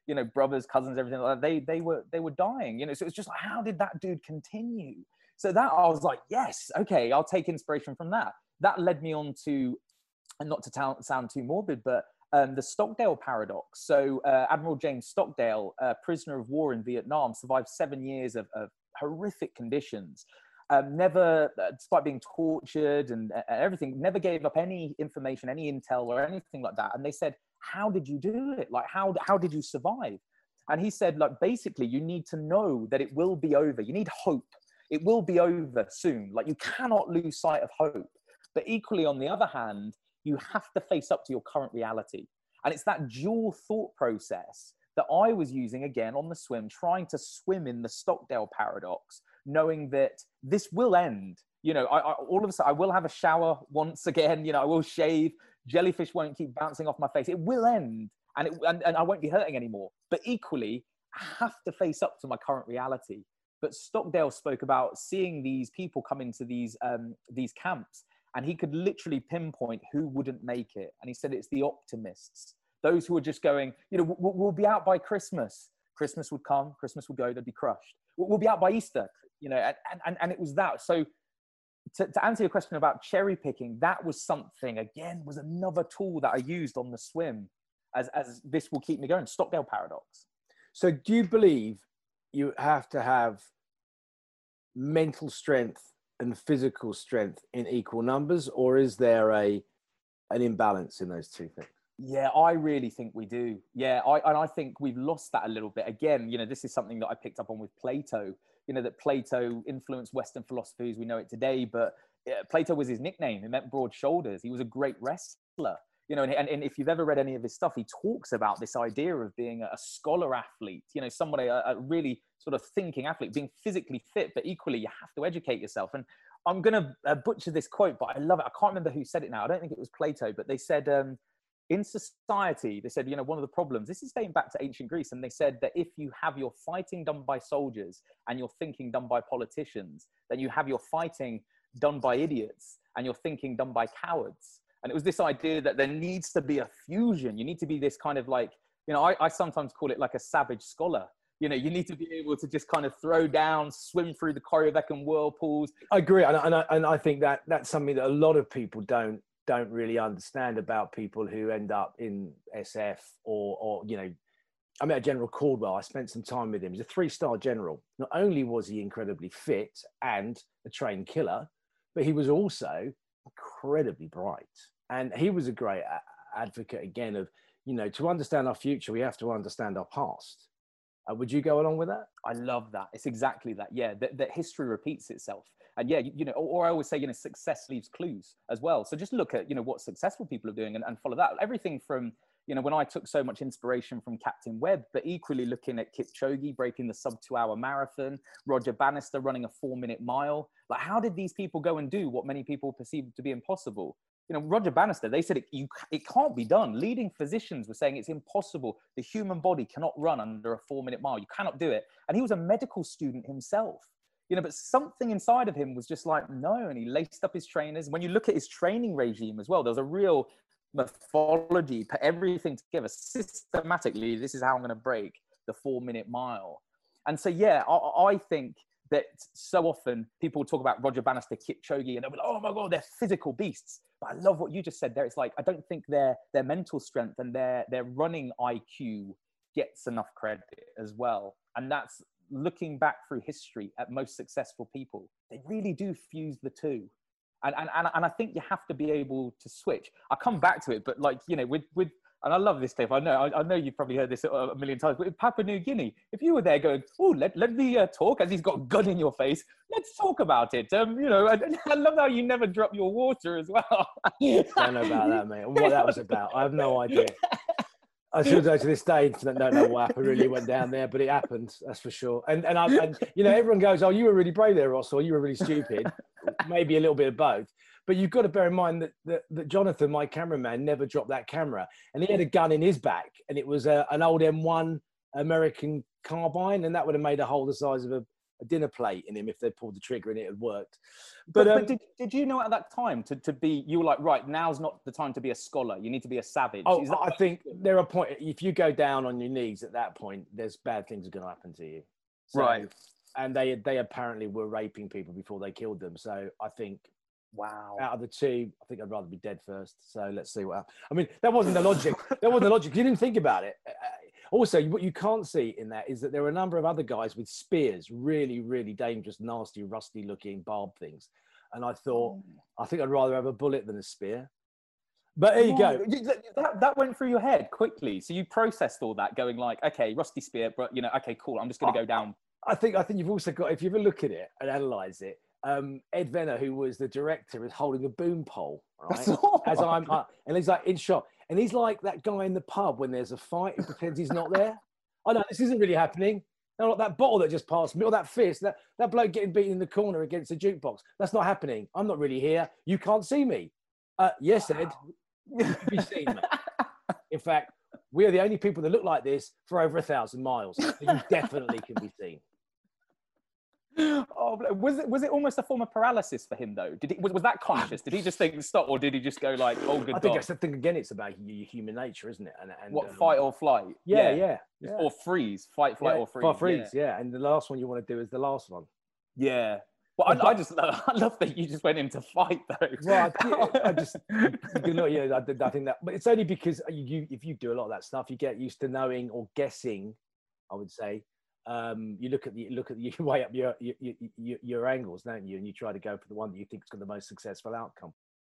you know, brothers, cousins, everything like that, they, they were, they were dying, you know? So it's just like, how did that dude continue? So that I was like, yes, okay, I'll take inspiration from that. That led me on to, and not to ta- sound too morbid, but um, the Stockdale paradox. So uh, Admiral James Stockdale, uh, prisoner of war in Vietnam, survived seven years of, of horrific conditions. Um, never, uh, despite being tortured and uh, everything, never gave up any information, any intel or anything like that. And they said, how did you do it? Like, how, how did you survive? And he said, like, basically, you need to know that it will be over. You need hope. It will be over soon. Like, you cannot lose sight of hope. But equally, on the other hand, you have to face up to your current reality. And it's that dual thought process that I was using again on the swim, trying to swim in the Stockdale paradox, knowing that this will end. You know, I, I, all of a sudden, I will have a shower once again. You know, I will shave. Jellyfish won't keep bouncing off my face. It will end, and, it, and, and I won't be hurting anymore. But equally, I have to face up to my current reality. But Stockdale spoke about seeing these people come into these um, these camps, and he could literally pinpoint who wouldn't make it. And he said it's the optimists, those who are just going, you know, we'll, we'll be out by Christmas. Christmas would come, Christmas would go, they'd be crushed. We'll be out by Easter, you know, and, and, and it was that. So to, to answer your question about cherry picking, that was something, again, was another tool that I used on the swim as, as this will keep me going, Stockdale paradox. So do you believe you have to have mental strength and physical strength in equal numbers, or is there a an imbalance in those two things? Yeah, I really think we do. Yeah, I, and I think we've lost that a little bit. Again, you know, this is something that I picked up on with Plato, you know, that Plato influenced Western philosophy as we know it today, but yeah, Plato was his nickname. It meant broad shoulders. He was a great wrestler, you know, and, and, and if you've ever read any of his stuff, he talks about this idea of being a scholar athlete, you know, somebody, a, a really sort of thinking athlete, being physically fit, but equally you have to educate yourself. And I'm going to uh, butcher this quote, but I love it. I can't remember who said it now. I don't think it was Plato, but they said, um, in society, they said, you know, one of the problems, this is dating back to ancient Greece, and they said that if you have your fighting done by soldiers and your thinking done by politicians, then you have your fighting done by idiots and your thinking done by cowards. And it was this idea that there needs to be a fusion. You need to be this kind of like, you know, I, I sometimes call it like a savage scholar. You know, you need to be able to just kind of throw down, swim through the Coriovecan whirlpools. I agree. And, and, I, and I think that that's something that a lot of people don't don't really understand about people who end up in S F or, or, you know, I met General Caldwell. I spent some time with him. He's a three-star general. Not only was he incredibly fit and a trained killer, but he was also incredibly bright. And he was a great a- advocate, again, of, you know, to understand our future, we have to understand our past. Uh, would you go along with that? I love that. It's exactly that. Yeah, that, that history repeats itself. And yeah, you, you know, or, or I always say, you know, success leaves clues as well. So just look at, you know, what successful people are doing and, and follow that. Everything from, you know, when I took so much inspiration from Captain Webb, but equally looking at Kipchoge breaking the sub two hour marathon, Roger Bannister running a four minute mile. Like, how did these people go and do what many people perceive to be impossible? You know, Roger Bannister, they said it, you, it can't be done. Leading physicians were saying it's impossible. The human body cannot run under a four minute mile. You cannot do it. And he was a medical student himself, you know, but something inside of him was just like, no. And he laced up his trainers. When you look at his training regime as well, there was a real mythology, put everything together systematically. This is how I'm going to break the four minute mile. And so, yeah, I, I think that so often people talk about Roger Bannister, Kipchoge, and they'll be like, oh my God, they're physical beasts. But I love what you just said there. It's like, I don't think their their mental strength and their, their running I Q gets enough credit as well. And that's looking back through history at most successful people. They really do fuse the two. And, and, and, and I think you have to be able to switch. I come back to it, but like, you know, with, with and I love this, Dave. I know, I, I know you've probably heard this a, a million times, but in Papua New Guinea, if you were there going, oh, let, let me uh, talk, as he's got a gun in your face, let's talk about it. Um, you know, and, and I love how you never drop your water as well. I don't know about that, mate. What that was about, I have no idea. I still don't to this day don't know what happened, really went down there, but it happened, that's for sure. And, and, I, and, you know, everyone goes, oh, you were really brave there, Ross, or you were really stupid. Maybe a little bit of both. But you've got to bear in mind that, that, that Jonathan, my cameraman, never dropped that camera. And he had a gun in his back, and it was a, an old M one American carbine, and that would have made a hole the size of a a dinner plate in him if they pulled the trigger and it had worked. But, But, um, but did, did you know at that time to, to be, you were like, right, now's not the time to be a scholar. You need to be a savage. oh, Is that I what- think there are point. If you go down on your knees at that point, there's bad things are going to happen to you. So, Right. And they they apparently were raping people before they killed them. So I think Wow. out of the two, I think I'd rather be dead first. So let's see what happens. I mean, that wasn't the logic. That wasn't the logic. You didn't think about it. Uh, Also, what you can't see in that is that there are a number of other guys with spears, really, really dangerous, nasty, rusty-looking barbed things. And I thought, I think I'd rather have a bullet than a spear. But there you Wow. go. You- That, that went through your head quickly. So you processed all that, going like, okay, rusty spear, but you know, okay, cool. I'm just going to go down. I think I think you've also got, if you ever look at it and analyze it, um, Ed Venner, who was the director, is holding a boom pole, right? As I'm, uh, and he's like in shot, and he's like that guy in the pub when there's a fight who pretends he's not there. Oh no, this isn't really happening. No, like that bottle that just passed me, or that fist, that that bloke getting beaten in the corner against the jukebox. That's not happening. I'm not really here. You can't see me. Uh, yes, Ed, you can be seen, mate. In fact, we are the only people that look like this for over a thousand miles. So you definitely can be seen. Oh, was it was it almost a form of paralysis for him though? Did he was, was that conscious? Did he just think stop, or did he just go like, oh good I think God? that's the thing again. It's about your human nature, isn't it? And, and What, um, fight or flight? Yeah, yeah, yeah. Or freeze, fight, flight, yeah, or freeze. fight, freeze, yeah. And the last one you want to do is the last one. Yeah. Well, I, I just I love that you just went into fight though. Well, I, I just you know, yeah, I, I think that, but it's only because you, you if you do a lot of that stuff, you get used to knowing or guessing. I would say. Um, you look at the look at the, you weigh up your, your your your angles, don't you? And you try to go for the one that you think is got the most successful outcome.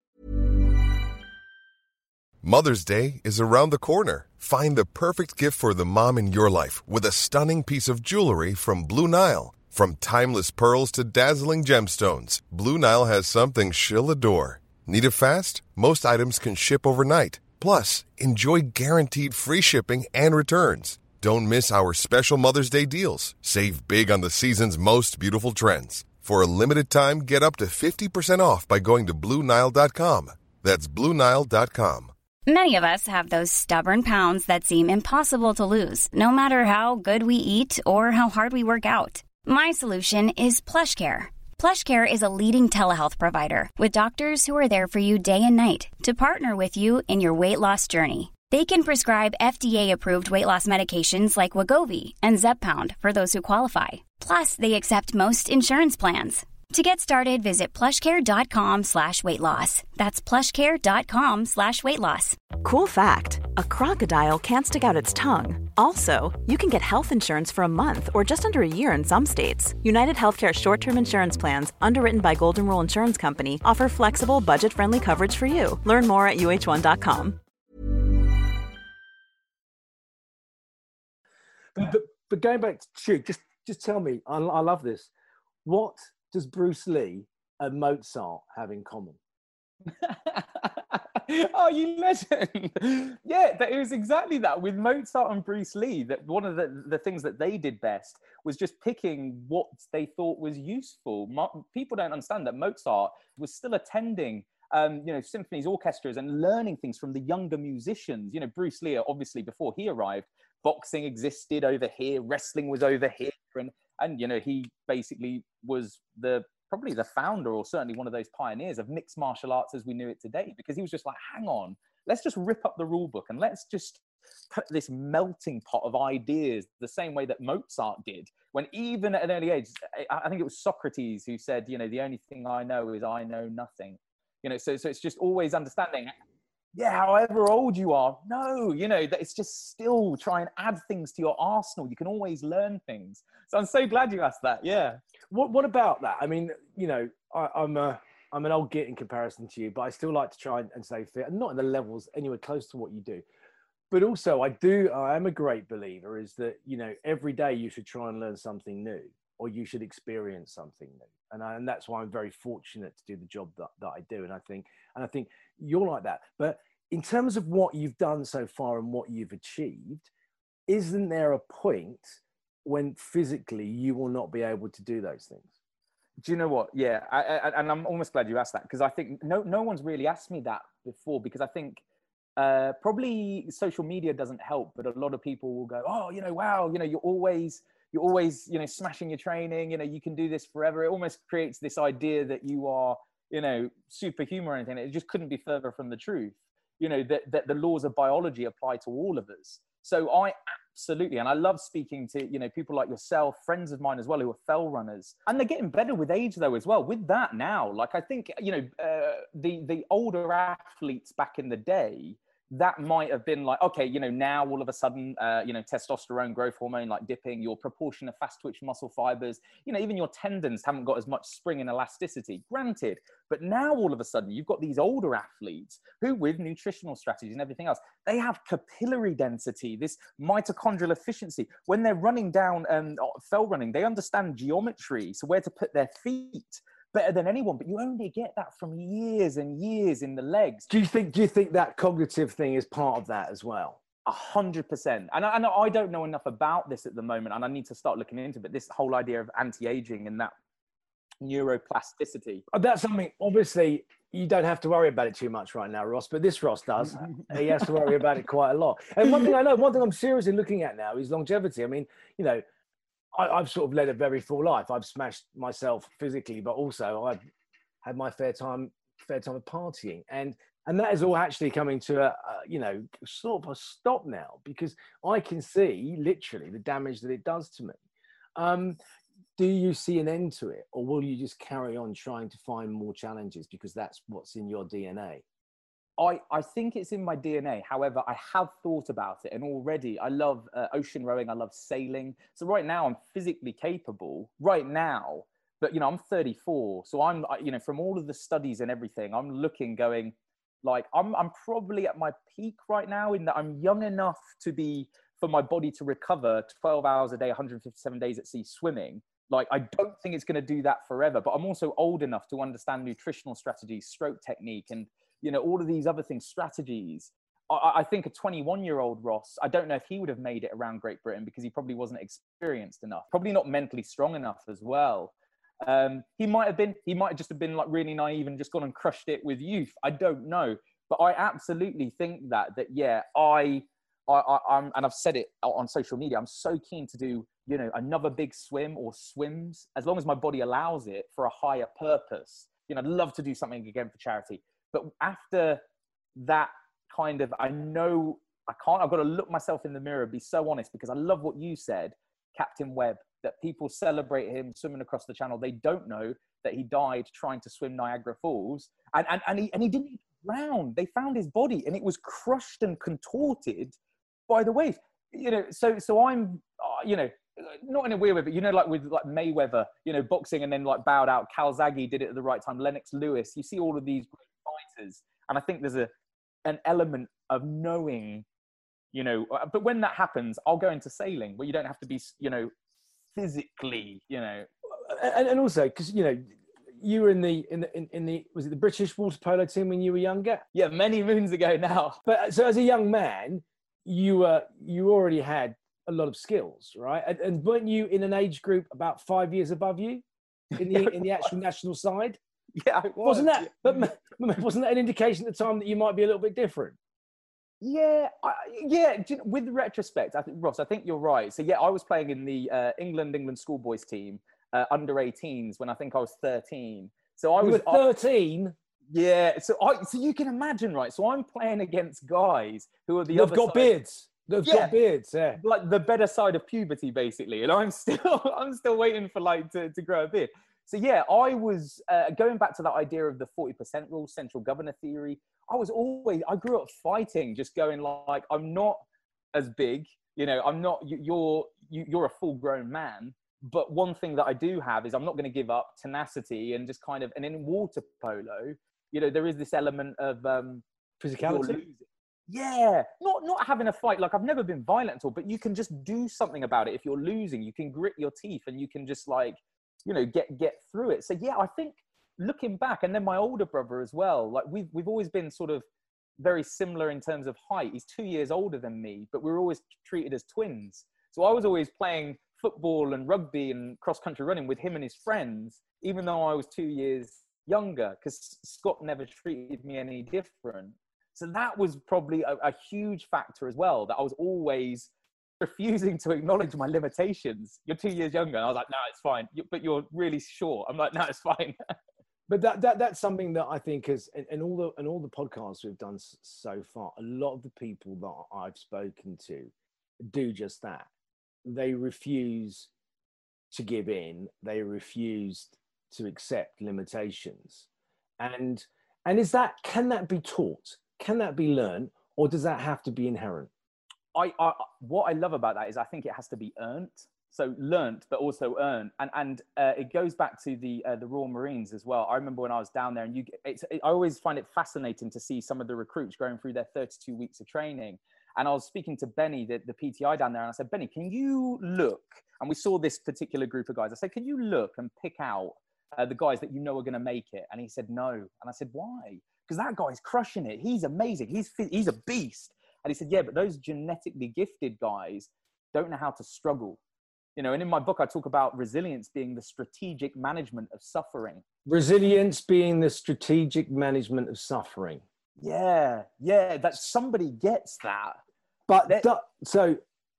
Mother's Day is around the corner. Find the perfect gift for the mom in your life with a stunning piece of jewelry from Blue Nile. From timeless pearls to dazzling gemstones, Blue Nile has something she'll adore. Need it fast? Most items can ship overnight. Plus, enjoy guaranteed free shipping and returns. Don't miss our special Mother's Day deals. Save big on the season's most beautiful trends. For a limited time, get up to fifty percent off by going to Blue Nile dot com. That's Blue Nile dot com. Many of us have those stubborn pounds that seem impossible to lose, no matter how good we eat or how hard we work out. My solution is PlushCare. PlushCare is a leading telehealth provider with doctors who are there for you day and night to partner with you in your weight loss journey. They can prescribe F D A-approved weight loss medications like Wegovy and Zepbound for those who qualify. Plus, they accept most insurance plans. To get started, visit plushcare.com slash weight loss. That's plushcare.com slash weight loss. Cool fact, a crocodile can't stick out its tongue. Also, you can get health insurance for a month or just under a year in some states. United Healthcare short-term insurance plans, underwritten by Golden Rule Insurance Company, offer flexible, budget-friendly coverage for you. Learn more at U H one dot com. But, but, but going back to Stu, just just tell me, I, I love this. What does Bruce Lee and Mozart have in common? Oh, you legend. Yeah, that, it was exactly that with Mozart and Bruce Lee. That one of the, the things that they did best was just picking what they thought was useful. Mo- people don't understand that Mozart was still attending um, you know, symphonies, orchestras, and learning things from the younger musicians. You know, Bruce Lee, obviously, before he arrived, boxing existed over here, wrestling was over here, and and you know, he basically was the probably the founder, or certainly one of those pioneers of mixed martial arts as we knew it today, because he was just like, hang on, let's just rip up the rule book and let's just put this melting pot of ideas the same way that Mozart did, when even at an early age, I think it was Socrates who said, you know, the only thing I know is I know nothing. You know, so so it's just always understanding, yeah, however old you are, no, you know, that it's just still try and add things to your arsenal. You can always learn things. So I'm so glad you asked that. Yeah. What What about that? I mean, you know, I, I'm a I'm an old git in comparison to you, but I still like to try and, and stay fit, and not in the levels anywhere close to what you do. But also, I do. I am a great believer is that, you know, every day you should try and learn something new, or you should experience something new. And I, and that's why I'm very fortunate to do the job that, that I do. And I think and I think you're like that. But in terms of what you've done so far and what you've achieved, isn't there a point when physically you will not be able to do those things? Do you know what? Yeah, I, I, and I'm almost glad you asked that, because I think no no one's really asked me that before, because I think uh, probably social media doesn't help, but a lot of people will go, oh, you know, wow, you know, you're always, you're always, you know, smashing your training, you know, you can do this forever. It almost creates this idea that you are, you know, superhuman or anything. It just couldn't be further from the truth, you know, that, that the laws of biology apply to all of us. So I absolutely, and I love speaking to, you know, people like yourself, friends of mine as well, who are fell runners, and they're getting better with age though, as well. With that now, like, I think, you know, uh, the, the older athletes back in the day, that might have been like, okay, you know, now all of a sudden, uh, you know, testosterone, growth hormone, like dipping, your proportion of fast twitch muscle fibers, you know, even your tendons haven't got as much spring and elasticity, granted. But now all of a sudden you've got these older athletes who, with nutritional strategies and everything else, they have capillary density, this mitochondrial efficiency. When they're running down um, fell running, they understand geometry, so where to put their feet better than anyone, but you only get that from years and years in the legs. Do you think, do you think that cognitive thing is part of that as well? A hundred percent. And I, and I don't know enough about this at the moment, and I need to start looking into it, but this whole idea of anti-aging and that neuroplasticity. That's something, obviously, you don't have to worry about it too much right now, Ross, but this Ross does. He has to worry about it quite a lot. And one thing I know, one thing I'm seriously looking at now is longevity. I mean, you know, I, I've sort of led a very full life. I've smashed myself physically, but also I've had my fair time, fair time of partying. And and that is all actually coming to a, a, you know, sort of a stop now, because I can see literally the damage that it does to me. Um, do you see an end to it, or will you just carry on trying to find more challenges because that's what's in your D N A? I, I think it's in my D N A. However, I have thought about it, and already I love uh, ocean rowing. I love sailing. So right now I'm physically capable right now, but you know, I'm thirty-four. So I'm, you know, from all of the studies and everything, I'm looking going like, I'm, I'm probably at my peak right now in that I'm young enough to be, for my body to recover twelve hours a day, one hundred fifty-seven days at sea swimming. Like, I don't think it's going to do that forever, but I'm also old enough to understand nutritional strategies, stroke technique, and, you know, all of these other things, strategies. I, I think a twenty-one-year-old Ross, I don't know if he would have made it around Great Britain because he probably wasn't experienced enough, probably not mentally strong enough as well. Um, he might have been, he might have just have been like really naive and just gone and crushed it with youth. I don't know. But I absolutely think that, that, yeah, I, I, I, I'm, and I've said it on social media, I'm so keen to do, you know, another big swim or swims, as long as my body allows it, for a higher purpose. You know, I'd love to do something again for charity. But after that kind of, I know I can't, I've got to look myself in the mirror, be so honest, because I love what you said, Captain Webb, that people celebrate him swimming across the channel. They don't know that he died trying to swim Niagara Falls. And, and, and, he, and he didn't even drown. They found his body and it was crushed and contorted by the waves. You know, so, so I'm, uh, you know, not in a weird way, but, you know, like with like Mayweather, you know, boxing and then like bowed out. Calzaghe did it at the right time. Lennox Lewis. You see all of these great fighters. And I think there's a an element of knowing, you know, but when that happens, I'll go into sailing where you don't have to be, you know, physically, you know. And, and also, because, you know, you were in the, in the, in, in the, was it the British water polo team when you were younger? Yeah, many moons ago now. But so as a young man, you were, uh, you already had a lot of skills, right? And, and weren't you in an age group about five years above you in the, in the actual national side? Yeah, I was. Wasn't that, but wasn't that an indication at the time that you might be a little bit different? Yeah, I, yeah. With retrospect, I think, Ross, I think you're right. So yeah, I was playing in the uh, England England schoolboys team, uh, under eighteens, when I think I was thirteen. So I you was were thirteen. Yeah. So I, so you can imagine, right? So I'm playing against guys who are the They've other got side. beards. They've Yeah. got beards. Yeah. Like the better side of puberty, basically. And I'm still, I'm still waiting for like to, to grow a beard. So yeah, I was uh, going back to that idea of the forty percent rule, central governor theory. I was always, I grew up fighting, just going like, I'm not as big, you know, I'm not, you, you're, you, you're a full grown man. But one thing that I do have is I'm not going to give up, tenacity, and just kind of, and in water polo, you know, there is this element of um, physicality. Yeah, not not having a fight. Like, I've never been violent at all, but you can just do something about it. If you're losing, you can grit your teeth and you can just like, you know, get get through it. So yeah, I think looking back, and then my older brother as well, like we've we've always been sort of very similar in terms of height. He's two years older than me, but we were always treated as twins. So I was always playing football and rugby and cross country running with him and his friends, even though I was two years younger, because Scott never treated me any different. So that was probably a, a huge factor as well, that I was always refusing to acknowledge my limitations. You're two years younger. And I was like, no, it's fine. You, but you're really short. I'm like, no, it's fine. But that, that that's something that I think is, and, and all the and all the podcasts we've done so far, a lot of the people that I've spoken to do just that. They refuse to give in. They refuse to accept limitations. And and is that, can that be taught? Can that be learned? Or does that have to be inherent? I, I what I love about that is I think it has to be earned. So learnt, but also earned, and and uh, it goes back to the uh, the Royal Marines as well. I remember when I was down there, and you, it's, it, I always find it fascinating to see some of the recruits going through their thirty-two weeks of training. And I was speaking to Benny, the, the P T I down there, and I said, Benny, can you look? And we saw this particular group of guys. I said, can you look and pick out uh, the guys that you know are going to make it? And he said, no. And I said, why? Because that guy's crushing it. He's amazing. He's he's a beast. And he said, yeah, but those genetically gifted guys don't know how to struggle. You know, and in my book, I talk about resilience being the strategic management of suffering. Resilience being the strategic management of suffering. Yeah, yeah, that somebody gets that. But that, so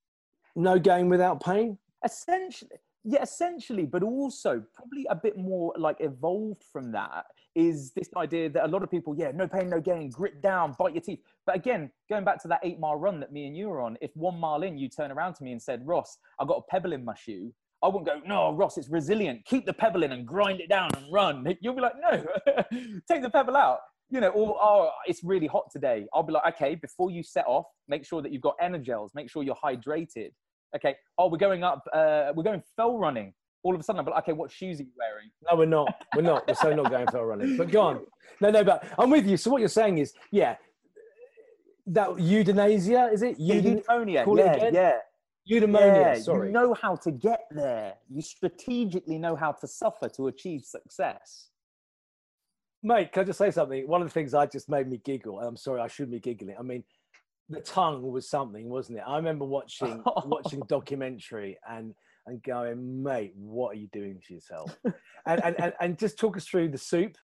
no gain without pain? Essentially, yeah, essentially, but also probably a bit more like evolved from that is this idea that a lot of people, yeah, no pain, no gain, grit down, bite your teeth. But again, going back to that eight mile run that me and you were on, if one mile in you turn around to me and said, Ross, I've got a pebble in my shoe, I wouldn't go, no, Ross, it's resilient. Keep the pebble in and grind it down and run. You'll be like, no, take the pebble out. You know, or, oh, it's really hot today. I'll be like, okay, before you set off, make sure that you've got Energels, make sure you're hydrated. Okay, oh, we're going up, uh, we're going fell running. All of a sudden, I'm like, okay, what shoes are you wearing? No, we're not. We're not. We're so not going fell running. But go on. No, no, but I'm with you. So what you're saying is, yeah, that euthanasia, is it? Eudaimonia, yeah, yeah. Eudaimonia, yeah, sorry. You know how to get there. You strategically know how to suffer to achieve success. Mate, can I just say something? One of the things that just made me giggle, and I'm sorry, I shouldn't be giggling. I mean, the tongue was something, wasn't it? I remember watching watching documentary and and going, mate, what are you doing to yourself? and, and and and just talk us through the soup.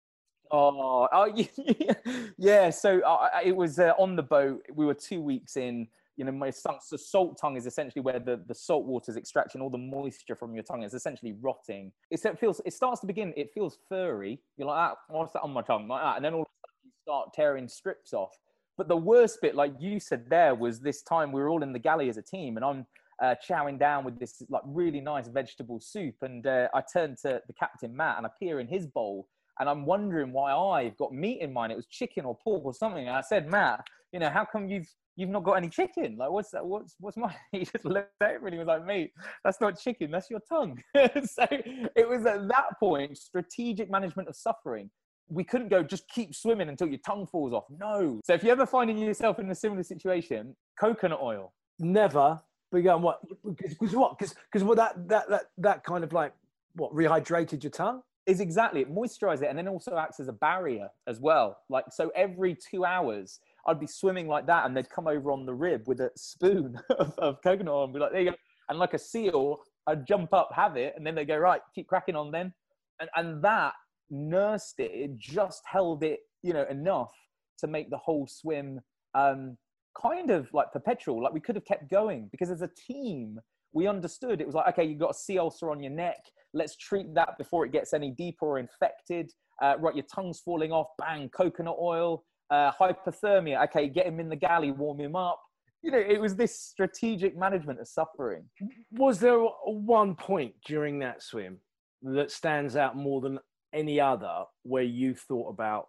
Oh, oh yeah, yeah. So uh, it was uh, on the boat. We were two weeks in. You know, my tongue, so salt tongue is essentially where the, the salt water is extracting all the moisture from your tongue. It's essentially rotting. It's, it feels, it starts to begin, it feels furry. You're like, ah, what's that on my tongue? Like that. And then all of a sudden you start tearing strips off. But the worst bit, like you said there, was this time we were all in the galley as a team and I'm uh, chowing down with this like really nice vegetable soup. And uh, I turned to the captain, Matt, and I peer in his bowl. And I'm wondering why I've got meat in mine. It was chicken or pork or something. And I said, Matt, you know, how come you've you've not got any chicken? Like, what's that? What's what's mine? He just looked at me and he was like, mate, that's not chicken. That's your tongue. So it was at that point, strategic management of suffering. We couldn't go, just keep swimming until your tongue falls off. No. So if you're ever finding yourself in a similar situation, coconut oil. Never. But again, what? Because what? Because what that, that, that, that kind of like, what, rehydrated your tongue? Is exactly, it moisturizes it and then also acts as a barrier as well. Like, so every two hours, I'd be swimming like that and they'd come over on the rib with a spoon of, of coconut oil and be like, there you go. And like a seal, I'd jump up, have it, and then they go, right, keep cracking on then. And, and that nursed it. It just held it, you know, enough to make the whole swim um, kind of like perpetual. Like we could have kept going because as a team, we understood it was like, okay, you've got a sea ulcer on your neck. Let's treat that before it gets any deeper or infected. Uh, right, your tongue's falling off, bang, coconut oil. Uh, hypothermia, okay, get him in the galley, warm him up. You know, it was this strategic management of suffering. Was there one point during that swim that stands out more than any other where you thought about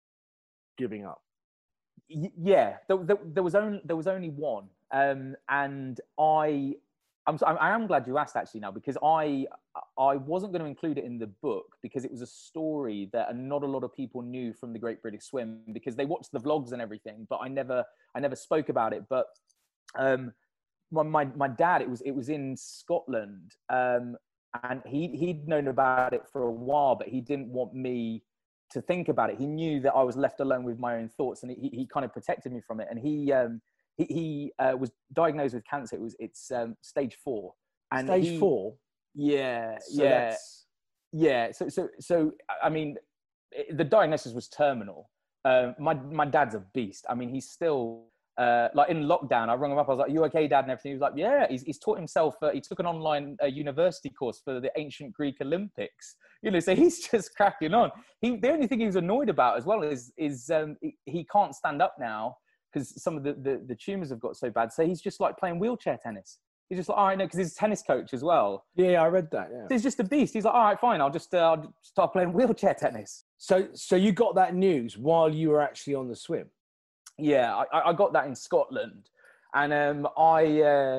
giving up? Y- yeah, there, there, there was only there was only one, um, and I. I'm, I am glad you asked actually now because I I wasn't going to include it in the book because it was a story that not a lot of people knew from the Great British Swim because they watched the vlogs and everything, but I never I never spoke about it. But um, my, my my dad, it was it was in Scotland, um, and he he'd known about it for a while, but he didn't want me to think about it. He knew that I was left alone with my own thoughts, and he he kind of protected me from it, and he. Um, He, he uh, was diagnosed with cancer. It was it's um, stage four. And stage he, four. Yeah, so yeah, that's... yeah. So so so I mean, it, the diagnosis was terminal. Um, my my dad's a beast. I mean, he's still uh, like in lockdown, I rang him up. I was like, "You okay, Dad?" And everything. He was like, "Yeah." He's, he's taught himself. Uh, he took an online uh, university course for the ancient Greek Olympics. You know, so he's just cracking on. He, the only thing he was annoyed about as well is is um, he, he can't stand up now because some of the, the the tumors have got so bad. So he's just like playing wheelchair tennis. He's just like, all right, no, because he's a tennis coach as well. Yeah, I read that. Yeah, he's just a beast. He's like, all right, fine, I'll just uh, I'll start playing wheelchair tennis. So, so you got that news while you were actually on the swim? Yeah, I, I got that in Scotland, and um, I, uh,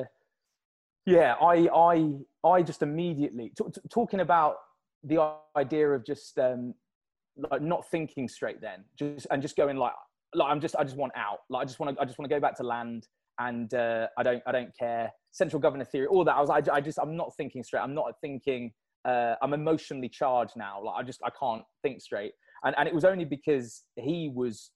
yeah, I, I, I just immediately t- t- talking about the idea of just um, like not thinking straight, then just and just going like, like I'm just, I just want out. Like I just want to, I just want to go back to land. And uh, I don't, I don't care. Central governor theory, all that. I was, I, I just, I'm not thinking straight. I'm not thinking. Uh, I'm emotionally charged now. Like I just, I can't think straight. And and it was only because he was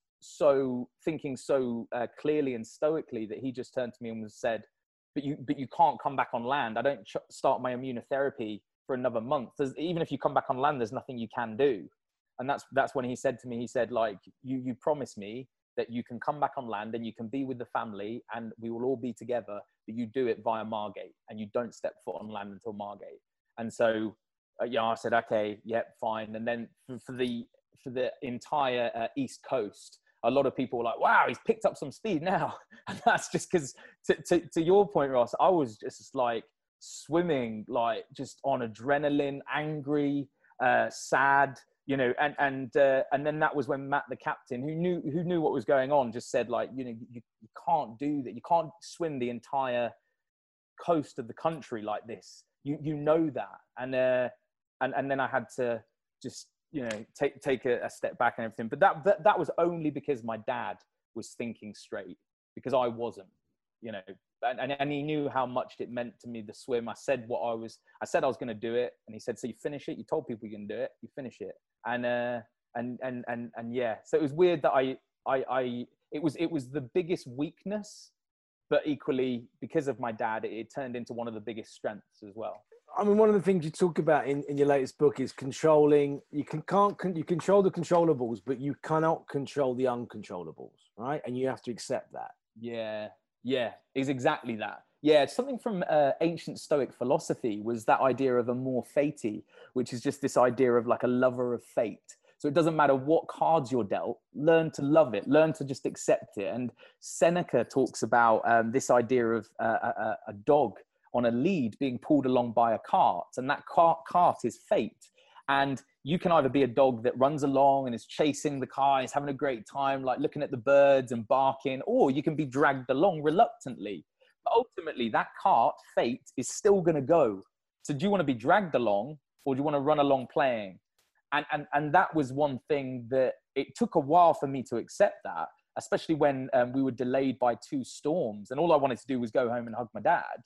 so thinking so uh, clearly and stoically that he just turned to me and was said, "But you, but you can't come back on land. I don't ch- start my immunotherapy for another month. There's, even if you come back on land, there's nothing you can do." And that's that's when he said to me, he said, like, "You, you promise me that you can come back on land and you can be with the family and we will all be together, but you do it via Margate and you don't step foot on land until Margate." And so, uh, yeah, I said, okay, yep, fine. And then for, for the for the entire uh, East Coast, a lot of people were like, wow, he's picked up some speed now. And that's just because, to, to, to your point, Ross, I was just like swimming, like just on adrenaline, angry, uh, sad, you know, and and uh, and then that was when Matt, the captain, who knew who knew what was going on, just said, like, you know, you, you can't do that. You can't swim the entire coast of the country like this. You you know that. And uh, and and then I had to just, you know, take take a, a step back and everything. But that, that that was only because my dad was thinking straight, because I wasn't, you know. And, and and he knew how much it meant to me, the swim. I said what I was. I said I was going to do it, and he said, "So you finish it? You told people you can do it. You finish it." And uh, and and and and yeah. So it was weird that I I I it was it was the biggest weakness, but equally because of my dad, it, it turned into one of the biggest strengths as well. I mean, one of the things you talk about in, in your latest book is controlling. You can can't you control the controllables, but you cannot control the uncontrollables, right? And you have to accept that. Yeah. Yeah, it's exactly that. Yeah, something from uh, ancient Stoic philosophy was that idea of amor fati, which is just this idea of like a lover of fate. So it doesn't matter what cards you're dealt, learn to love it, learn to just accept it. And Seneca talks about um, this idea of uh, a, a dog on a lead being pulled along by a cart, and that cart, cart is fate. And you can either be a dog that runs along and is chasing the car, is having a great time, like looking at the birds and barking, or you can be dragged along reluctantly. But ultimately, that cart, fate, is still going to go. So do you want to be dragged along, or do you want to run along playing? And, and, and that was one thing that it took a while for me to accept that, especially when um, we were delayed by two storms. And all I wanted to do was go home and hug my dad.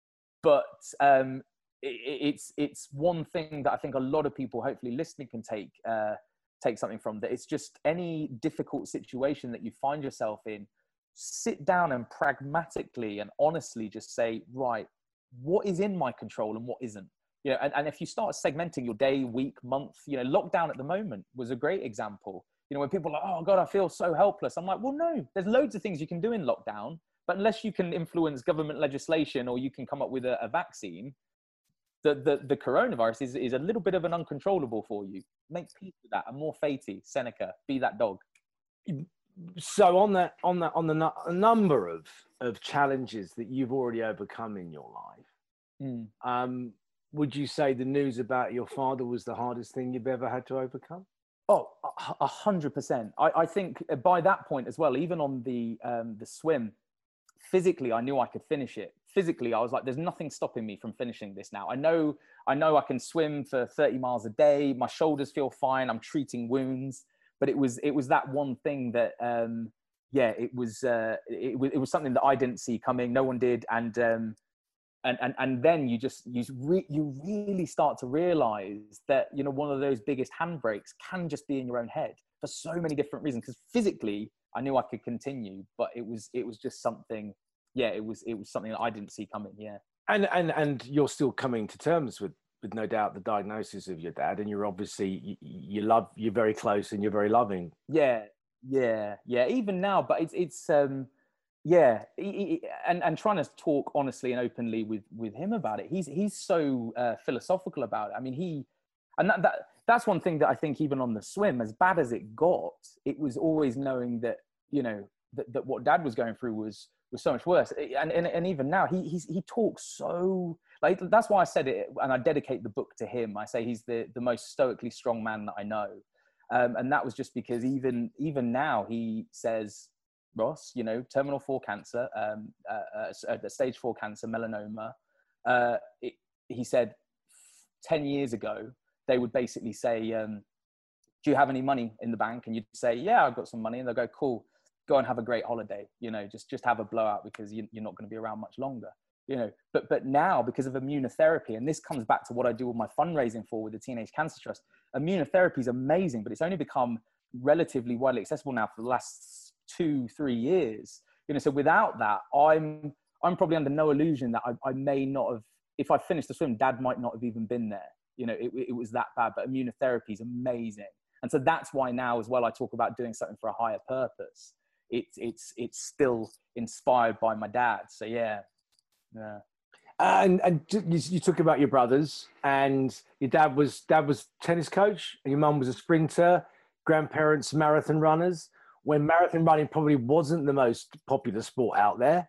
But um, it's it's one thing that I think a lot of people hopefully listening can take uh, take something from, that it's just any difficult situation that you find yourself in, sit down and pragmatically and honestly just say, right, what is in my control and what isn't? You know, and, and if you start segmenting your day, week, month, you know, lockdown at the moment was a great example. You know, when people are like, oh God, I feel so helpless. I'm like, well, no, there's loads of things you can do in lockdown, but unless you can influence government legislation or you can come up with a, a vaccine, The, the the coronavirus is, is a little bit of an uncontrollable for you. Make peace with that. Amor fati, Seneca, be that dog. So on that on that on the nu- a number of of challenges that you've already overcome in your life, mm. um, would you say the news about your father was the hardest thing you've ever had to overcome? Oh, a hundred percent. I I think by that point as well, even on the um, the swim, physically I knew I could finish it. Physically, I was like, there's nothing stopping me from finishing this now. I know, I know I can swim for thirty miles a day. My shoulders feel fine. I'm treating wounds, but it was, it was that one thing that, um, yeah, it was, uh, it was, it was something that I didn't see coming. No one did. And, um, and, and, and then you just, you, re- you really start to realize that, you know, one of those biggest handbrakes can just be in your own head for so many different reasons. Because physically, I knew I could continue, but it was, it was just something. Yeah, it was it was something that I didn't see coming. Yeah, and and and you're still coming to terms with, with no doubt the diagnosis of your dad, and you're obviously you, you love you're very close and you're very loving. Yeah, yeah, yeah. Even now, but it's it's um Yeah, he, he, and and trying to talk honestly and openly with with him about it. He's he's so uh, philosophical about it. I mean, he and that, that that's one thing that I think even on the swim, as bad as it got, it was always knowing that you know that, that what Dad was going through was was so much worse. And and, and even now, he he's, he talks so like that's why I said it, and I dedicate the book to him. I say he's the the most stoically strong man that I know, um, and that was just because even even now he says, Ross, you know, terminal four cancer, um, uh, uh, stage four cancer, melanoma. Uh, it, he said ten years ago, they would basically say, um, do you have any money in the bank? And you'd say, yeah, I've got some money. And they'll go, cool, go and have a great holiday. You know, just, just have a blowout because you, you're not going to be around much longer. You know, but, but now because of immunotherapy, and this comes back to what I do with my fundraising for with the Teenage Cancer Trust, immunotherapy is amazing, but it's only become relatively widely accessible now for the last two, three years, you know, so without that, I'm, I'm probably under no illusion that I, I may not have, if I finished the swim, Dad might not have even been there. You know, it, it was that bad, but immunotherapy is amazing. And so that's why now as well, I talk about doing something for a higher purpose. It's, it's, it's still inspired by my dad. So yeah. Yeah. And, and you, you talk about your brothers, and your dad was, dad was tennis coach, and your mum was a sprinter, grandparents, marathon runners, when marathon running probably wasn't the most popular sport out there.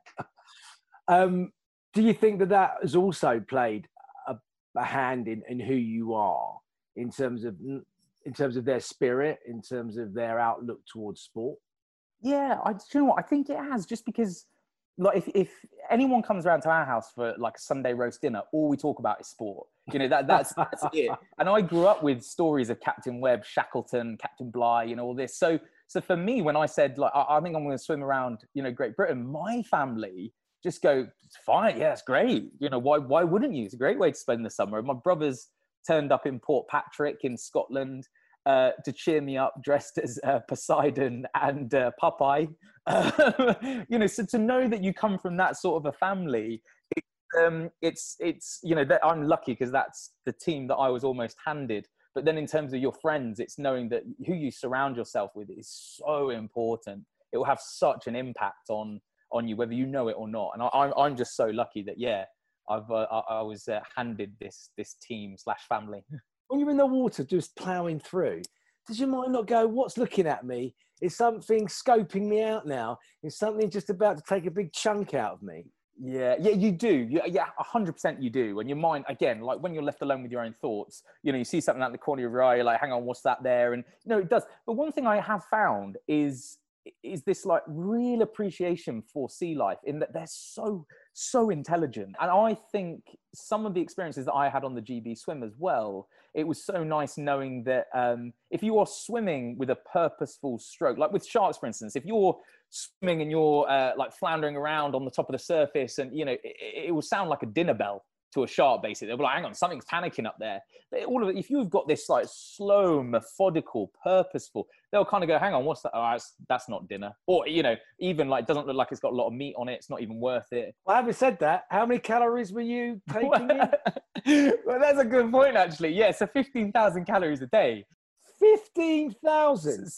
um, do you think that that has also played a, a hand in, in who you are in terms of in terms of their spirit, in terms of their outlook towards sport? Yeah, I, do you know what? I think it has, just because like if, if anyone comes around to our house for like a Sunday roast dinner, all we talk about is sport. You know, that that's, that's it. And I grew up with stories of Captain Webb, Shackleton, Captain Bligh, you know, all this. So So for me, when I said, like, I, I think I'm going to swim around, you know, Great Britain, my family just go, fine, yeah, it's great. You know, why why wouldn't you? It's a great way to spend the summer. And my brothers turned up in Port Patrick in Scotland uh, to cheer me up, dressed as uh, Poseidon and uh, Popeye. Uh, you know, so to know that you come from that sort of a family, it, um, it's, it's, you know, that I'm lucky because that's the team that I was almost handed. But then in terms of your friends, it's knowing that who you surround yourself with is so important. It will have such an impact on, on you, whether you know it or not. And I, I'm, I'm just so lucky that, yeah, I've, uh, I, I was uh, handed this, this team slash family. When you're in the water just ploughing through, does your mind not go, what's looking at me? Is something scoping me out now? Is something just about to take a big chunk out of me? Yeah, yeah, you do. Yeah, yeah, a hundred percent you do. And your mind, again, like when you're left alone with your own thoughts, you know, you see something out the corner of your eye, you're like, hang on, what's that there? And, you know, it does. But one thing I have found is, is this like real appreciation for sea life in that they're so, so intelligent. And I think some of the experiences that I had on the G B swim as well, it was so nice knowing that um, if you are swimming with a purposeful stroke, like with sharks, for instance, if you're swimming and you're uh, like floundering around on the top of the surface and, you know, it, it will sound like a dinner bell to a shark, basically. They'll be like, hang on, something's panicking up there. They, all of it, if you've got this like slow, methodical, purposeful, they'll kind of go, hang on, what's that? Oh, that's, that's not dinner. Or, you know, even like, doesn't look like it's got a lot of meat on it. It's not even worth it. Well, having said that, how many calories were you taking in? Well, that's a good point, actually. Yeah, so fifteen thousand calories a day. fifteen thousand?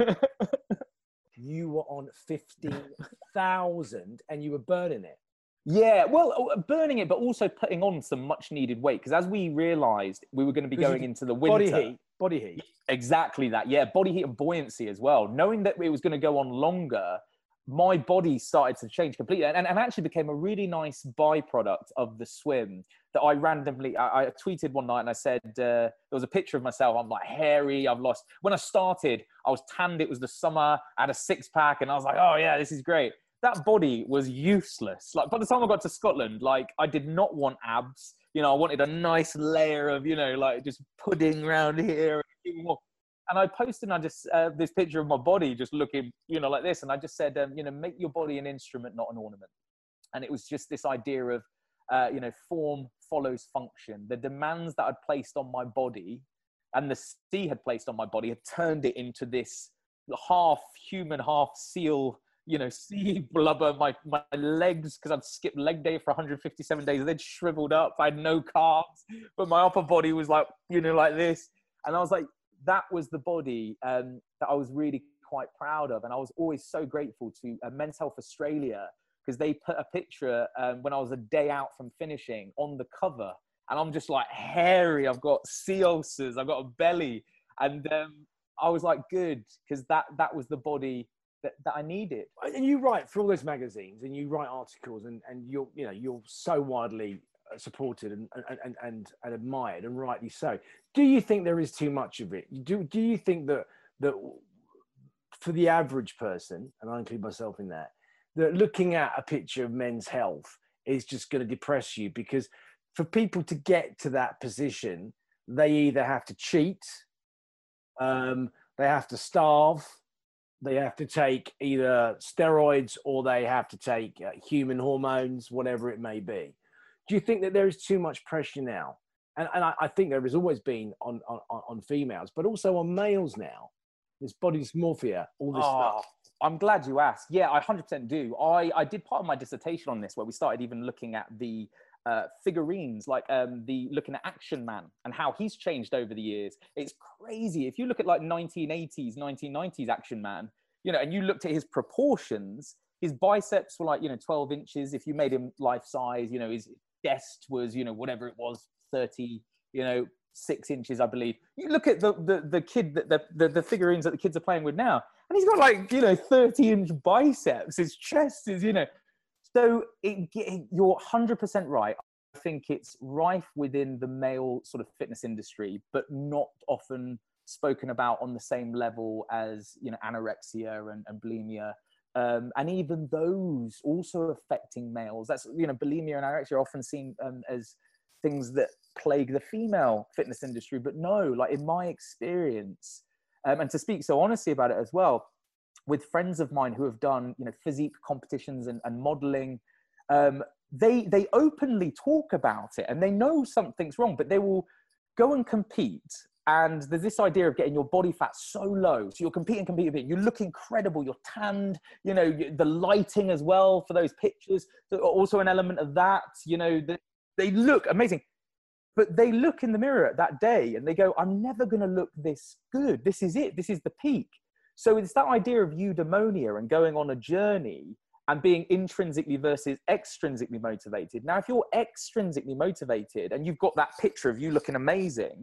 You were on fifteen thousand and you were burning it. Yeah, well, burning it, but also putting on some much needed weight. Because as we realized we were going to be going into the winter. Body heat. Body heat. Exactly that. Yeah, body heat and buoyancy as well. Knowing that it was going to go on longer, my body started to change completely. And, and actually became a really nice byproduct of the swim that I randomly, I, I tweeted one night and I said, uh, there was a picture of myself. I'm like hairy. I've lost, when I started, I was tanned. It was the summer. I had a six pack and I was like, oh yeah, this is great. That body was useless. Like by the time I got to Scotland, like I did not want abs. You know, I wanted a nice layer of, you know, like just pudding around here. And I posted and I just, uh, this picture of my body just looking, you know, like this. And I just said, um, you know, make your body an instrument, not an ornament. And it was just this idea of, uh, you know, form follows function. The demands that I'd placed on my body and the sea had placed on my body had turned it into this half human, half seal, you know, sea blubber. My, my legs, because I'd skipped leg day for one hundred fifty-seven days, they'd shriveled up. I had no calves, but my upper body was like, you know, like this. And I was like, that was the body um, that I was really quite proud of. And I was always so grateful to uh, Men's Health Australia, because they put a picture um, when I was a day out from finishing on the cover. And I'm just like hairy. I've got sea ulcers. I've got a belly. And um, I was like, good, because that, that was the body that, that I needed. And you write for all those magazines and you write articles, and, and you're, you know, you're so widely supported and, and, and, and, and admired, and rightly so. Do you think there is too much of it? Do, do you think that, that for the average person, and I include myself in that, that looking at a picture of Men's Health is just going to depress you? Because for people to get to that position, they either have to cheat, um, they have to starve, they have to take either steroids, or they have to take uh, human hormones, whatever it may be. Do you think that there is too much pressure now? And, and I, I think there has always been on, on, on females, but also on males now. This body dysmorphia, all this oh, stuff. I'm glad you asked. Yeah, I one hundred percent do. I, I did part of my dissertation on this, where we started even looking at the uh, figurines, like um, the looking at Action Man and how he's changed over the years. It's crazy. If you look at like nineteen eighties, nineteen nineties Action Man, you know, and you looked at his proportions, his biceps were like, you know, twelve inches. If you made him life size, you know, his chest was, you know, whatever it was, thirty, you know, six inches, I believe. You look at the the, the kid, the, the the figurines that the kids are playing with now, and he's got like, you know, thirty inch biceps. His chest is, you know, so it, it, you're one hundred percent right. I think it's rife within the male sort of fitness industry, but not often spoken about on the same level as, you know, anorexia and, and bulimia. Um, and even those also affecting males. That's, you know, bulimia and anorexia are often seen um, as things that plague the female fitness industry, but no, like in my experience, um, and to speak so honestly about it as well, with friends of mine who have done, you know, physique competitions and, and modeling, um, they they openly talk about it, and they know something's wrong, but they will go and compete. And there's this idea of getting your body fat so low. So you're competing, competing, competing. You look incredible. You're tanned, you know, the lighting as well for those pictures. So also an element of that, you know, the, they look amazing. But they look in the mirror that day and they go, I'm never going to look this good. This is it. This is the peak. So it's that idea of eudaimonia and going on a journey and being intrinsically versus extrinsically motivated. Now, if you're extrinsically motivated and you've got that picture of you looking amazing,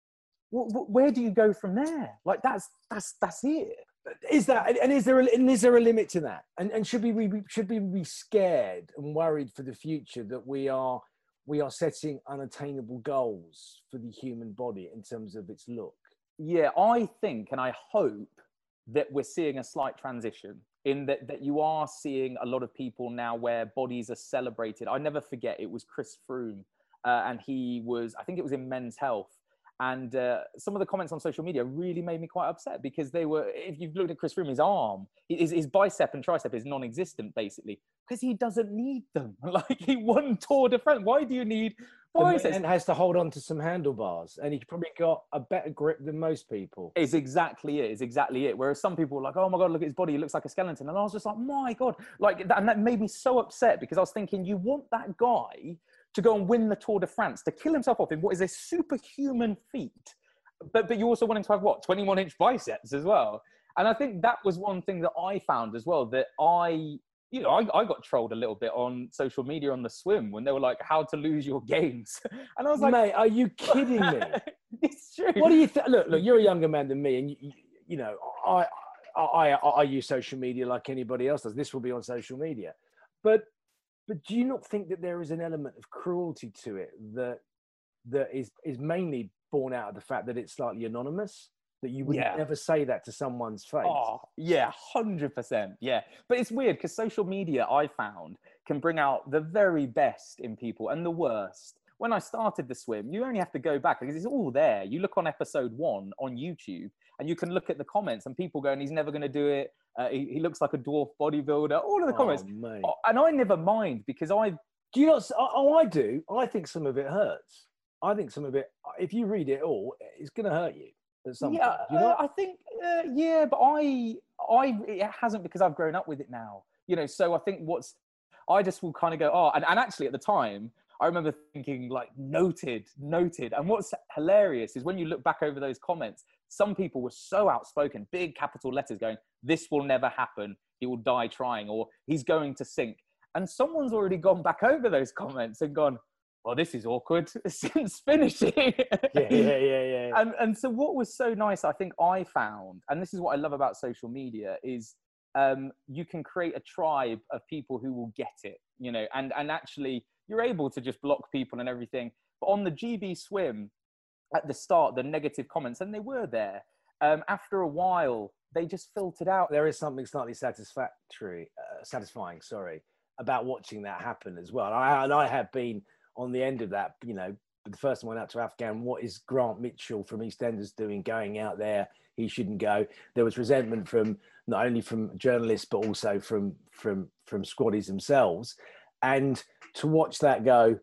where do you go from there? Like that's that's that's it. Is that, and is there a, and is there a limit to that? And and should we be should we be scared and worried for the future that we are we are setting unattainable goals for the human body in terms of its look? Yeah, I think and I hope that we're seeing a slight transition in that that you are seeing a lot of people now where bodies are celebrated. I never forget, it was Chris Froome, uh, and he was, I think it was in Men's Health. And uh, some of the comments on social media really made me quite upset because they were, if you've looked at Chris Froome, his arm, his, his bicep and tricep is non-existent basically because he doesn't need them. Like he won Tour de France. Why do you need biceps? And has to hold on to some handlebars and he's probably got a better grip than most people. It's exactly it. It's exactly it. Whereas some people were like, oh my God, look at his body. He looks like a skeleton. And I was just like, my God. Like, that, and that made me so upset because I was thinking, you want that guy to go and win the Tour de France, to kill himself off in what is a superhuman feat. But but you also want him to have, what, twenty-one inch biceps as well. And I think that was one thing that I found as well, that I, you know, I, I got trolled a little bit on social media on the swim when they were like, how to lose your gains. And I was like, mate, are you kidding me? It's true. What do you think? Look, look, you're a younger man than me. And, you, you know, I, I, I, I use social media like anybody else does. This will be on social media. But But do you not think that there is an element of cruelty to it that that is, is mainly born out of the fact that it's slightly anonymous? That you would Yeah. never say that to someone's face? Oh, yeah, one hundred percent. Yeah. But it's weird because social media, I found, can bring out the very best in people and the worst. When I started the swim, you only have to go back because it's all there. You look on episode one on YouTube and you can look at the comments and people going, he's never going to do it. Uh, he, he looks like a dwarf bodybuilder. All of the comments. Oh, mate. Oh, and I never mind because I... Do you not? Oh, I do. I think some of it hurts. I think some of it, if you read it all, it's going to hurt you at some yeah, point. Do you know? uh, I think, uh, yeah, but I, I, it hasn't because I've grown up with it now. You know, so I think what's, I just will kind of go, oh, and, and actually at the time, I remember thinking like, noted, noted. And what's hilarious is when you look back over those comments, some people were so outspoken, big capital letters going, this will never happen. He will die trying, or he's going to sink. And someone's already gone back over those comments and gone, well, this is awkward since finishing. yeah, yeah, yeah, yeah. And, and so what was so nice, I think I found, and this is what I love about social media, is um, you can create a tribe of people who will get it, you know, and, and actually you're able to just block people and everything. But on the G B swim, at the start, the negative comments, and they were there, um, after a while, they just filtered out. There is something slightly satisfactory, uh, satisfying, sorry, about watching that happen as well. I, and I have been on the end of that, you know, the first one out to Afghan, what is Grant Mitchell from EastEnders doing going out there? He shouldn't go. There was resentment from not only from journalists, but also from, from, from squaddies themselves. And to watch that go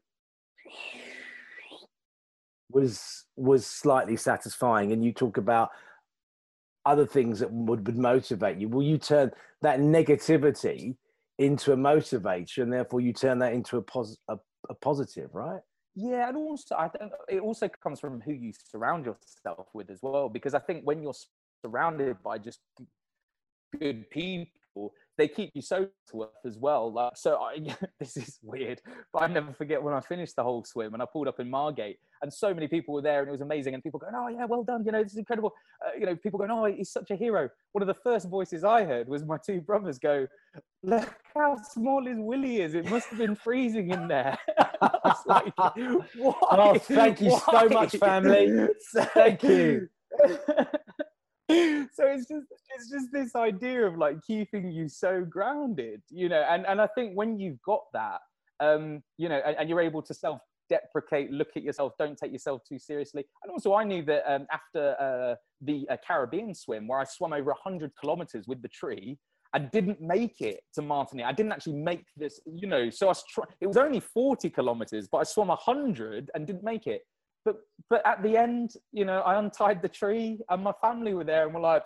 was, was slightly satisfying. And you talk about other things that would, would motivate you. Will you turn that negativity into a motivator, and therefore you turn that into a, pos- a, a positive, right? Yeah, and also I think it also comes from who you surround yourself with as well. Because I think when you're surrounded by just good people, they keep you so worth as well. Like, so I, this is weird, but I never forget when I finished the whole swim and I pulled up in Margate, and so many people were there, and it was amazing. And people going, "Oh yeah, well done! You know, this is incredible." Uh, you know, people going, "Oh, he's such a hero." One of the first voices I heard was my two brothers go, "Look how small his willy is! It must have been freezing in there." I was like, "Why? Oh, thank you Why? so much, family. Thank you." So it's just it's just this idea of like keeping you so grounded, you know, and and I think when you've got that, um, you know, and, and you're able to self-deprecate, look at yourself, don't take yourself too seriously. And also I knew that um, after uh, the uh, Caribbean swim, where I swam over one hundred kilometers with the tree, I didn't make it to Martinique. I didn't actually make this, you know, so I was try- it was only forty kilometers, but I swam one hundred and didn't make it. But but at the end, you know, I untied the tree and my family were there and were like,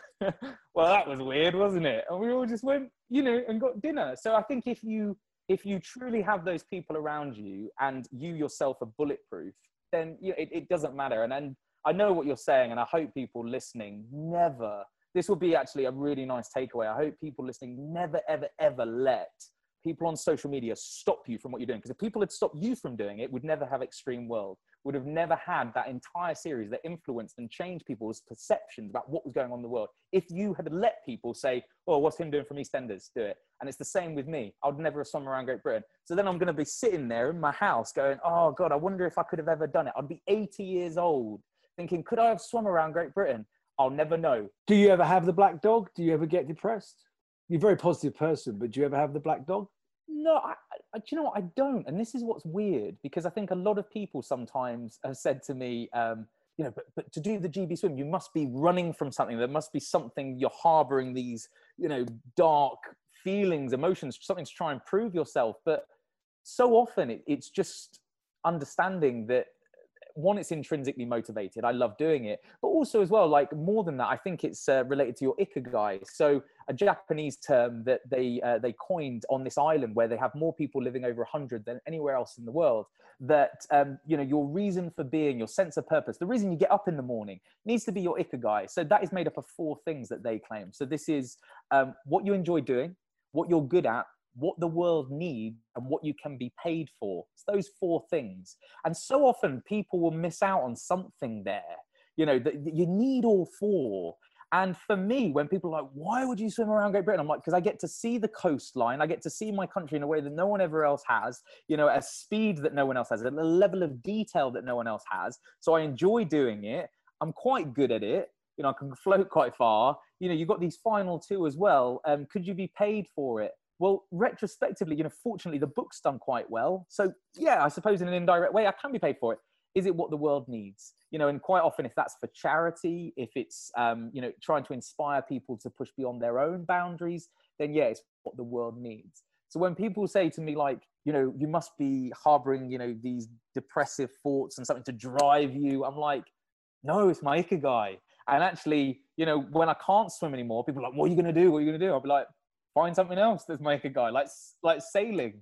well, that was weird, wasn't it? And we all just went, you know, and got dinner. So I think if you if you truly have those people around you and you yourself are bulletproof, then you know, it, it doesn't matter. And, and I know what you're saying, and I hope people listening never, this will be actually a really nice takeaway. I hope people listening never, ever, ever let people on social media stop you from what you're doing. Because if people had stopped you from doing it, we'd never have Extreme World. Would have never had that entire series that influenced and changed people's perceptions about what was going on in the world. If you had let people say, oh, what's him doing from EastEnders? Do it. And it's the same with me. I would never have swum around Great Britain. So then I'm going to be sitting there in my house going, oh God, I wonder if I could have ever done it. I'd be eighty years old thinking, could I have swum around Great Britain? I'll never know. Do you ever have the black dog? Do you ever get depressed? You're a very positive person, but do you ever have the black dog? No, I, I, do you know what? I don't. And this is what's weird, because I think a lot of people sometimes have said to me, um, you know, but, but to do the G B swim, you must be running from something. There must be something, you're harboring these, you know, dark feelings, emotions, something to try and prove yourself. But so often it, it's just understanding that, one, it's intrinsically motivated. I love doing it. But also as well, like more than that, I think it's uh, related to your ikigai. So a Japanese term that they uh, they coined on this island where they have more people living over one hundred than anywhere else in the world, that, um, you know, your reason for being, your sense of purpose, the reason you get up in the morning needs to be your ikigai. So that is made up of four things that they claim. So this is um, what you enjoy doing, what you're good at, what the world needs, and what you can be paid for. It's those four things. And so often people will miss out on something there, you know, that you need all four. And for me, when people are like, why would you swim around Great Britain? I'm like, because I get to see the coastline. I get to see my country in a way that no one ever else has, you know, at a speed that no one else has, at a level of detail that no one else has. So I enjoy doing it. I'm quite good at it. You know, I can float quite far. You know, you've got these final two as well. Um, could you be paid for it? Well, retrospectively, you know, fortunately, the book's done quite well. So, yeah, I suppose in an indirect way, I can be paid for it. Is it what the world needs? You know, and quite often, if that's for charity, if it's, um, you know, trying to inspire people to push beyond their own boundaries, then, yeah, it's what the world needs. So when people say to me, like, you know, you must be harboring, you know, these depressive thoughts and something to drive you, I'm like, no, it's my ikigai. And actually, you know, when I can't swim anymore, people are like, what are you going to do? What are you going to do? I'll be like, find something else that's my ikigai, like like sailing.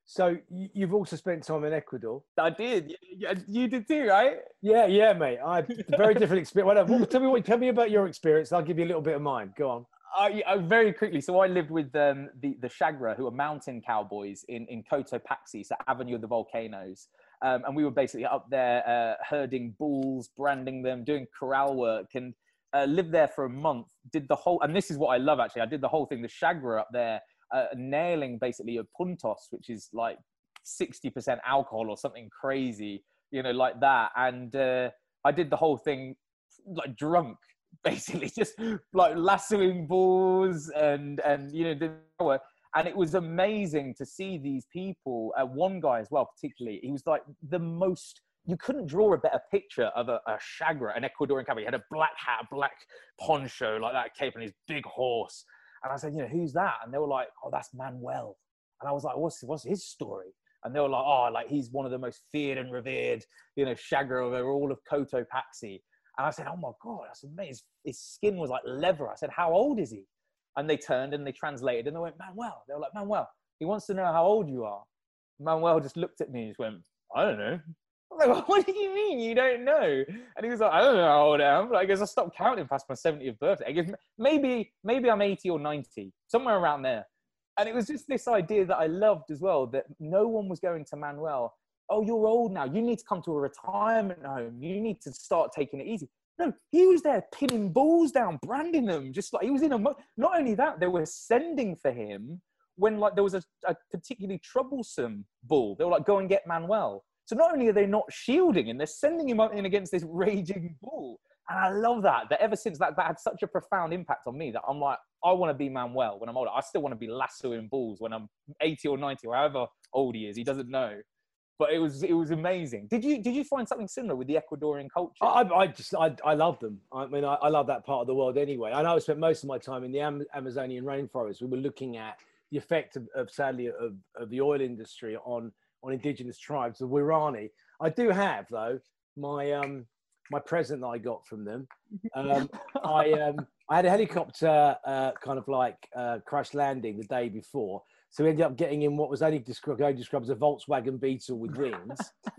So you- you've also spent time in Ecuador. I did. You, you did too, right? Yeah, yeah, mate. I had a very different experience. Whatever. Well, tell me what. Tell me about your experience. I'll give you a little bit of mine. Go on. I, I, very quickly. So I lived with um, the the Chagra, who are mountain cowboys in in Cotopaxi, so Avenue of the Volcanoes, um, and we were basically up there uh, herding bulls, branding them, doing corral work, and uh, lived there for a month. Did the whole, and this is what I love actually. I did the whole thing. The Chagra up there, uh, nailing basically a puntos, which is like sixty percent alcohol or something crazy, you know, like that. And uh, I did the whole thing like drunk. Basically just like lassoing bulls and and you know the, and it was amazing to see these people. Uh, one guy as well, particularly, he was like the most, you couldn't draw a better picture of a, a Chagra, an Ecuadorian cowboy. He had a black hat, a black poncho like that, cape, and his big horse. And I said, you know, who's that? And they were like, oh, that's Manuel. And I was like, what's what's his story? And they were like, oh, like he's one of the most feared and revered, you know, Chagra over all of Cotopaxi. And I said, oh my God, that's amazing. His skin was like leather. I said, how old is he? And they turned and they translated and they went, Manuel. They were like, Manuel, he wants to know how old you are. Manuel just looked at me and just went, I don't know. I'm like, what do you mean you don't know? And he was like, I don't know how old I am. Like, I guess I stopped counting past my seventieth birthday. I guess maybe, maybe I'm eighty or ninety, somewhere around there. And it was just this idea that I loved as well, that no one was going to Manuel, oh, you're old now. You need to come to a retirement home. You need to start taking it easy. No, he was there pinning bulls down, branding them. Just like he was in a, mo- not only that, they were sending for him when like there was a, a particularly troublesome bull. They were like, go and get Manuel. So not only are they not shielding him, they're sending him in against this raging bull. And I love that, that ever since that, that had such a profound impact on me that I'm like, I want to be Manuel when I'm older. I still want to be lassoing bulls when I'm eighty or ninety, or however old he is. He doesn't know. But it was it was amazing. Did you did you find something similar with the Ecuadorian culture? I, I just I, I love them. I mean, I, I love that part of the world anyway. I know I spent most of my time in the Am- Amazonian rainforest. We were looking at the effect of, of sadly of, of the oil industry on on indigenous tribes, the Wirani. I do have though my um my present that I got from them. Um, I um I had a helicopter uh, kind of like uh, crash landing the day before. So we ended up getting in what was only described, only described as a Volkswagen Beetle with wings.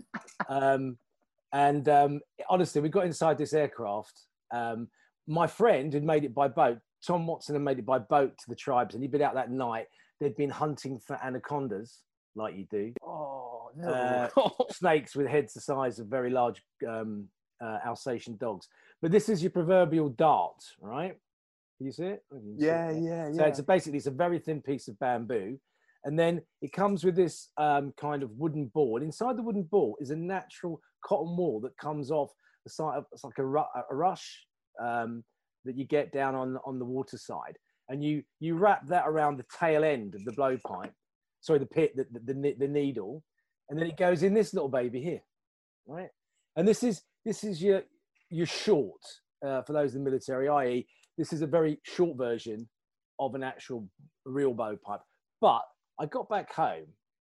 um, and um, honestly, we got inside this aircraft. Um, my friend had made it by boat. Tom Watson had made it by boat to the tribes, and he'd been out that night. They'd been hunting for anacondas, like you do. Oh, no. Uh, snakes with heads the size of very large um, uh, Alsatian dogs. But this is your proverbial dart, right? Can you see it? You yeah, see it? yeah, So yeah. it's a, basically it's a very thin piece of bamboo, and then it comes with this um, kind of wooden ball. And inside the wooden ball is a natural cotton wool that comes off the side of, it's like a, ru- a rush um, that you get down on on the water side, and you you wrap that around the tail end of the blowpipe, sorry, the pit, the the, the the needle, and then it goes in this little baby here, right? And this is this is your your short uh, for those in the military, that is. This is a very short version of an actual real blowpipe. But I got back home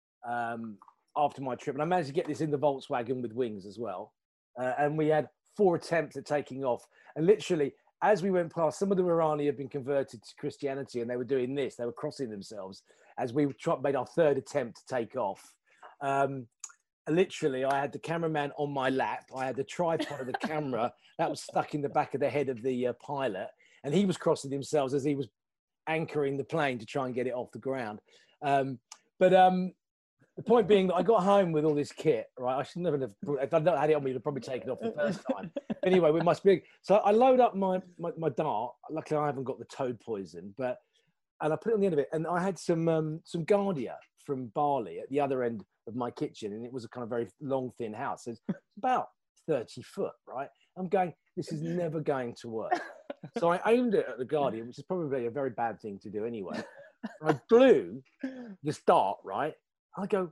um, after my trip, and I managed to get this in the Volkswagen with wings as well. Uh, and we had four attempts at taking off. And literally, as we went past, some of the Irani had been converted to Christianity, and they were doing this. They were crossing themselves as we tried, made our third attempt to take off. Um, literally, I had the cameraman on my lap. I had the tripod of the camera that was stuck in the back of the head of the uh, pilot. And he was crossing himself as he was anchoring the plane to try and get it off the ground. Um, but um, the point being that I got home with all this kit, right? I should never have, if I'd not had it on me, I'd have probably taken it off the first time. Anyway, with my big, so I load up my, my, my dart. Luckily, I haven't got the toad poison, but, and I put it on the end of it. And I had some, um, some Guardia from Bali at the other end of my kitchen. And it was a kind of very long, thin house. So it's about thirty foot, right? I'm going, this is never going to work. So I aimed it at the Guardian, which is probably a very bad thing to do anyway. I blew this dart, right? I go,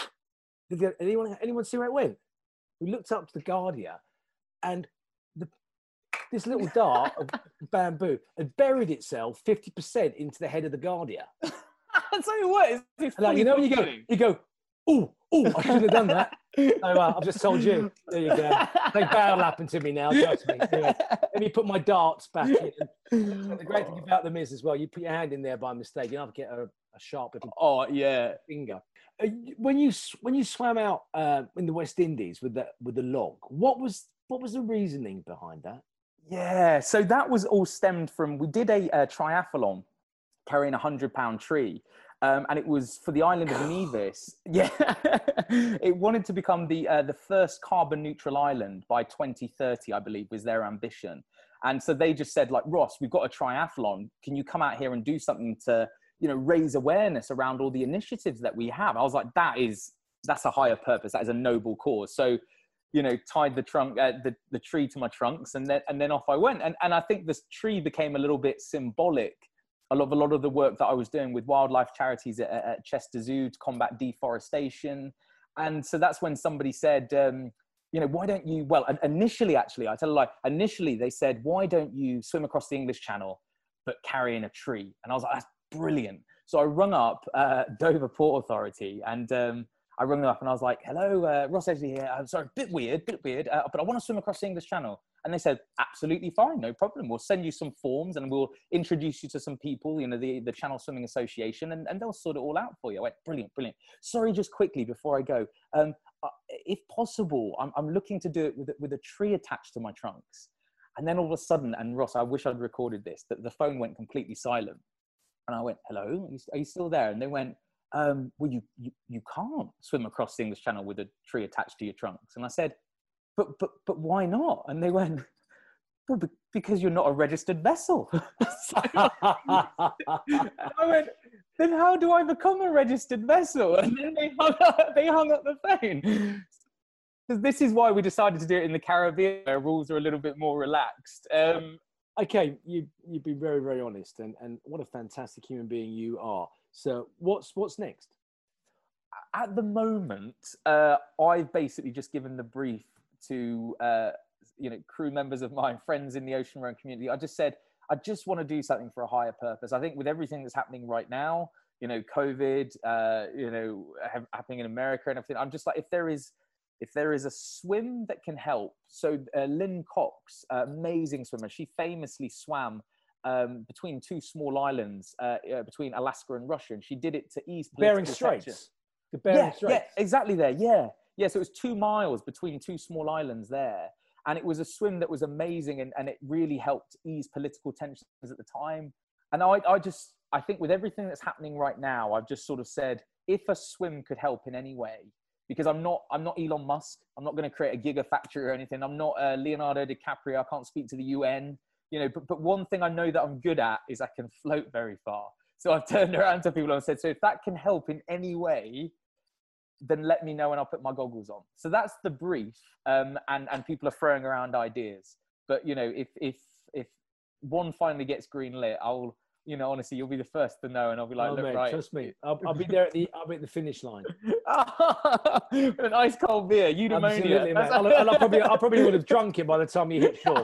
did anyone, anyone see where it went? We looked up to the Guardian, and the, this little dart of bamboo had buried itself fifty percent into the head of the Guardian. I'll tell you what, it's, it's like, you know, when you go, you go, ooh, Oh, I shouldn't have done that. Oh, well, I've just told you. There you go. They barrel happen to me now, trust me. Anyway, let me put my darts back in. The great thing about them is as well, you put your hand in there by mistake, you don't have to get a, a sharp little oh, yeah. finger. Uh, when you when you swam out uh, in the West Indies with the with the log, what was what was the reasoning behind that? Yeah, so that was all stemmed from, we did a, a triathlon carrying a hundred pound tree. Um, and it was for the island of Nevis. Yeah, it wanted to become the uh, the first carbon neutral island by twenty thirty, I believe, was their ambition. And so they just said, like, Ross, we've got a triathlon. Can you come out here and do something to, you know, raise awareness around all the initiatives that we have? I was like, that is, that's a higher purpose. That is a noble cause. So, you know, tied the trunk, uh, the, the tree to my trunks, and then and then off I went. And and I think this tree became a little bit symbolic. I love a lot of the work that I was doing with wildlife charities at, at Chester Zoo to combat deforestation. And so that's when somebody said, um, you know, why don't you, well, initially, actually, I tell a lie, initially they said, why don't you swim across the English Channel, but carrying a tree? And I was like, that's brilliant. So I rung up uh, Dover Port Authority, and um, I rung them up and I was like, hello, uh, Ross Edgley here. I'm sorry, bit weird, bit weird, uh, but I want to swim across the English Channel. And they said, absolutely fine, no problem. We'll send you some forms and we'll introduce you to some people, you know, the, the Channel Swimming Association, and, and they'll sort it all out for you. I went, brilliant, brilliant. Sorry, just quickly before I go, um, uh, if possible, I'm, I'm looking to do it with, with a tree attached to my trunks. And then all of a sudden, and Ross, I wish I'd recorded this, that the phone went completely silent. And I went, hello, are you, are you still there? And they went, um, well, you, you, you can't swim across the English Channel with a tree attached to your trunks. And I said, But, but but why not? And they went, well, because you're not a registered vessel. So, I went, then how do I become a registered vessel? And then they hung up, they hung up the phone. Because this is why we decided to do it in the Caribbean, where rules are a little bit more relaxed. Um, okay, you, you've been very, very honest, and, and what a fantastic human being you are. So what's what's next? At the moment, uh, I've basically just given the brief to uh, you know, crew members of mine, friends in the ocean rowing community. I just said, I just want to do something for a higher purpose. I think with everything that's happening right now, you know, COVID, uh, you know, ha- happening in America and everything, I'm just like, if there is, if there is a swim that can help. So uh, Lynn Cox, uh, amazing swimmer, she famously swam um, between two small islands, uh, uh, between Alaska and Russia, and she did it to ease Bering Straits. Tension. The Bering yeah, Straits. Yeah, exactly there. Yeah. Yeah, so it was two miles between two small islands there. And it was a swim that was amazing, and, and it really helped ease political tensions at the time. And I, I just, I think with everything that's happening right now, I've just sort of said, if a swim could help in any way, because I'm not, I'm not Elon Musk. I'm not going to create a gigafactory or anything. I'm not uh, Leonardo DiCaprio. I can't speak to the U N, you know, but, but one thing I know that I'm good at is I can float very far. So I've turned around to people and said, so if that can help in any way, then let me know and I'll put my goggles on. So that's the brief. Um, and, and people are throwing around ideas. But, you know, if if if one finally gets green lit, I'll, you know, honestly, you'll be the first to know, and I'll be like, oh, look, mate, right. Trust me. I'll, I'll be there at the I'll be at the finish line. With an ice cold beer, eudaimonia. I'll, I'll, probably, I probably would have drunk it by the time you hit shore.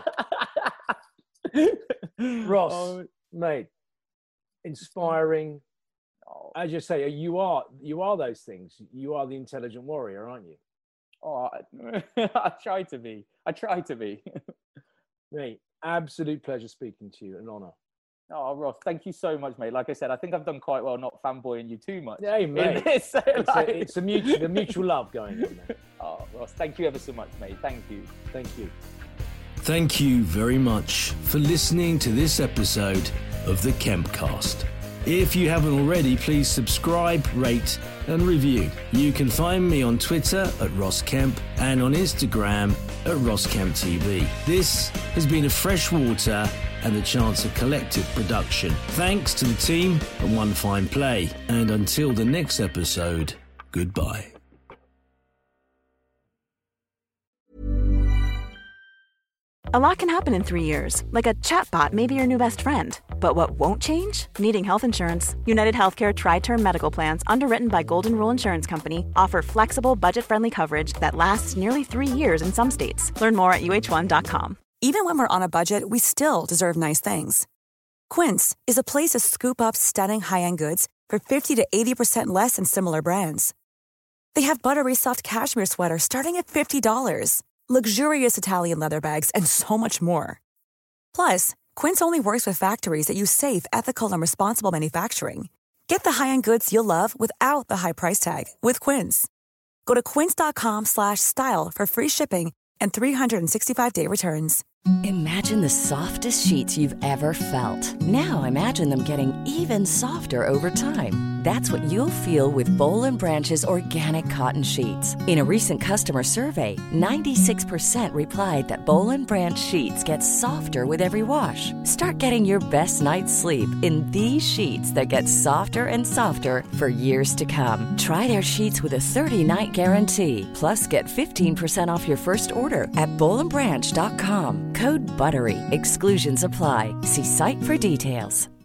Ross, oh, mate, inspiring. Oh. As you say, you are you are those things. You are the intelligent warrior, aren't you? Oh, I try to be. I try to be. Mate, absolute pleasure speaking to you. An honour. Oh, Ross, thank you so much, mate. Like I said, I think I've done quite well not fanboying you too much. Hey, mate. This, so it's, like... a, it's a mutual, the mutual love going on there. Oh, Ross, thank you ever so much, mate. Thank you. Thank you. Thank you very much for listening to this episode of the Kempcast. If you haven't already, please subscribe, rate and review. You can find me on Twitter at Ross Kemp and on Instagram at Ross Kemp T V. This has been a Freshwater and the Chance of Collective production. Thanks to the team at One Fine Play. And until the next episode, goodbye. A lot can happen in three years, like a chatbot may be your new best friend. But what won't change? Needing health insurance. United Healthcare Tri-Term Medical Plans, underwritten by Golden Rule Insurance Company, offer flexible, budget-friendly coverage that lasts nearly three years in some states. Learn more at U H one dot com. Even when we're on a budget, we still deserve nice things. Quince is a place to scoop up stunning high-end goods for fifty to eighty percent less than similar brands. They have buttery soft cashmere sweaters starting at fifty dollars, luxurious Italian leather bags, and so much more. Plus, Quince only works with factories that use safe, ethical, and responsible manufacturing. Get the high-end goods you'll love without the high price tag with Quince. Go to quince.com slash style for free shipping and three sixty-five day returns. Imagine the softest sheets you've ever felt. Now imagine them getting even softer over time. That's what you'll feel with Boll and Branch's organic cotton sheets. In a recent customer survey, ninety-six percent replied that Boll and Branch sheets get softer with every wash. Start getting your best night's sleep in these sheets that get softer and softer for years to come. Try their sheets with a thirty-night guarantee. Plus, get fifteen percent off your first order at boll and branch dot com. Code BUTTERY. Exclusions apply. See site for details.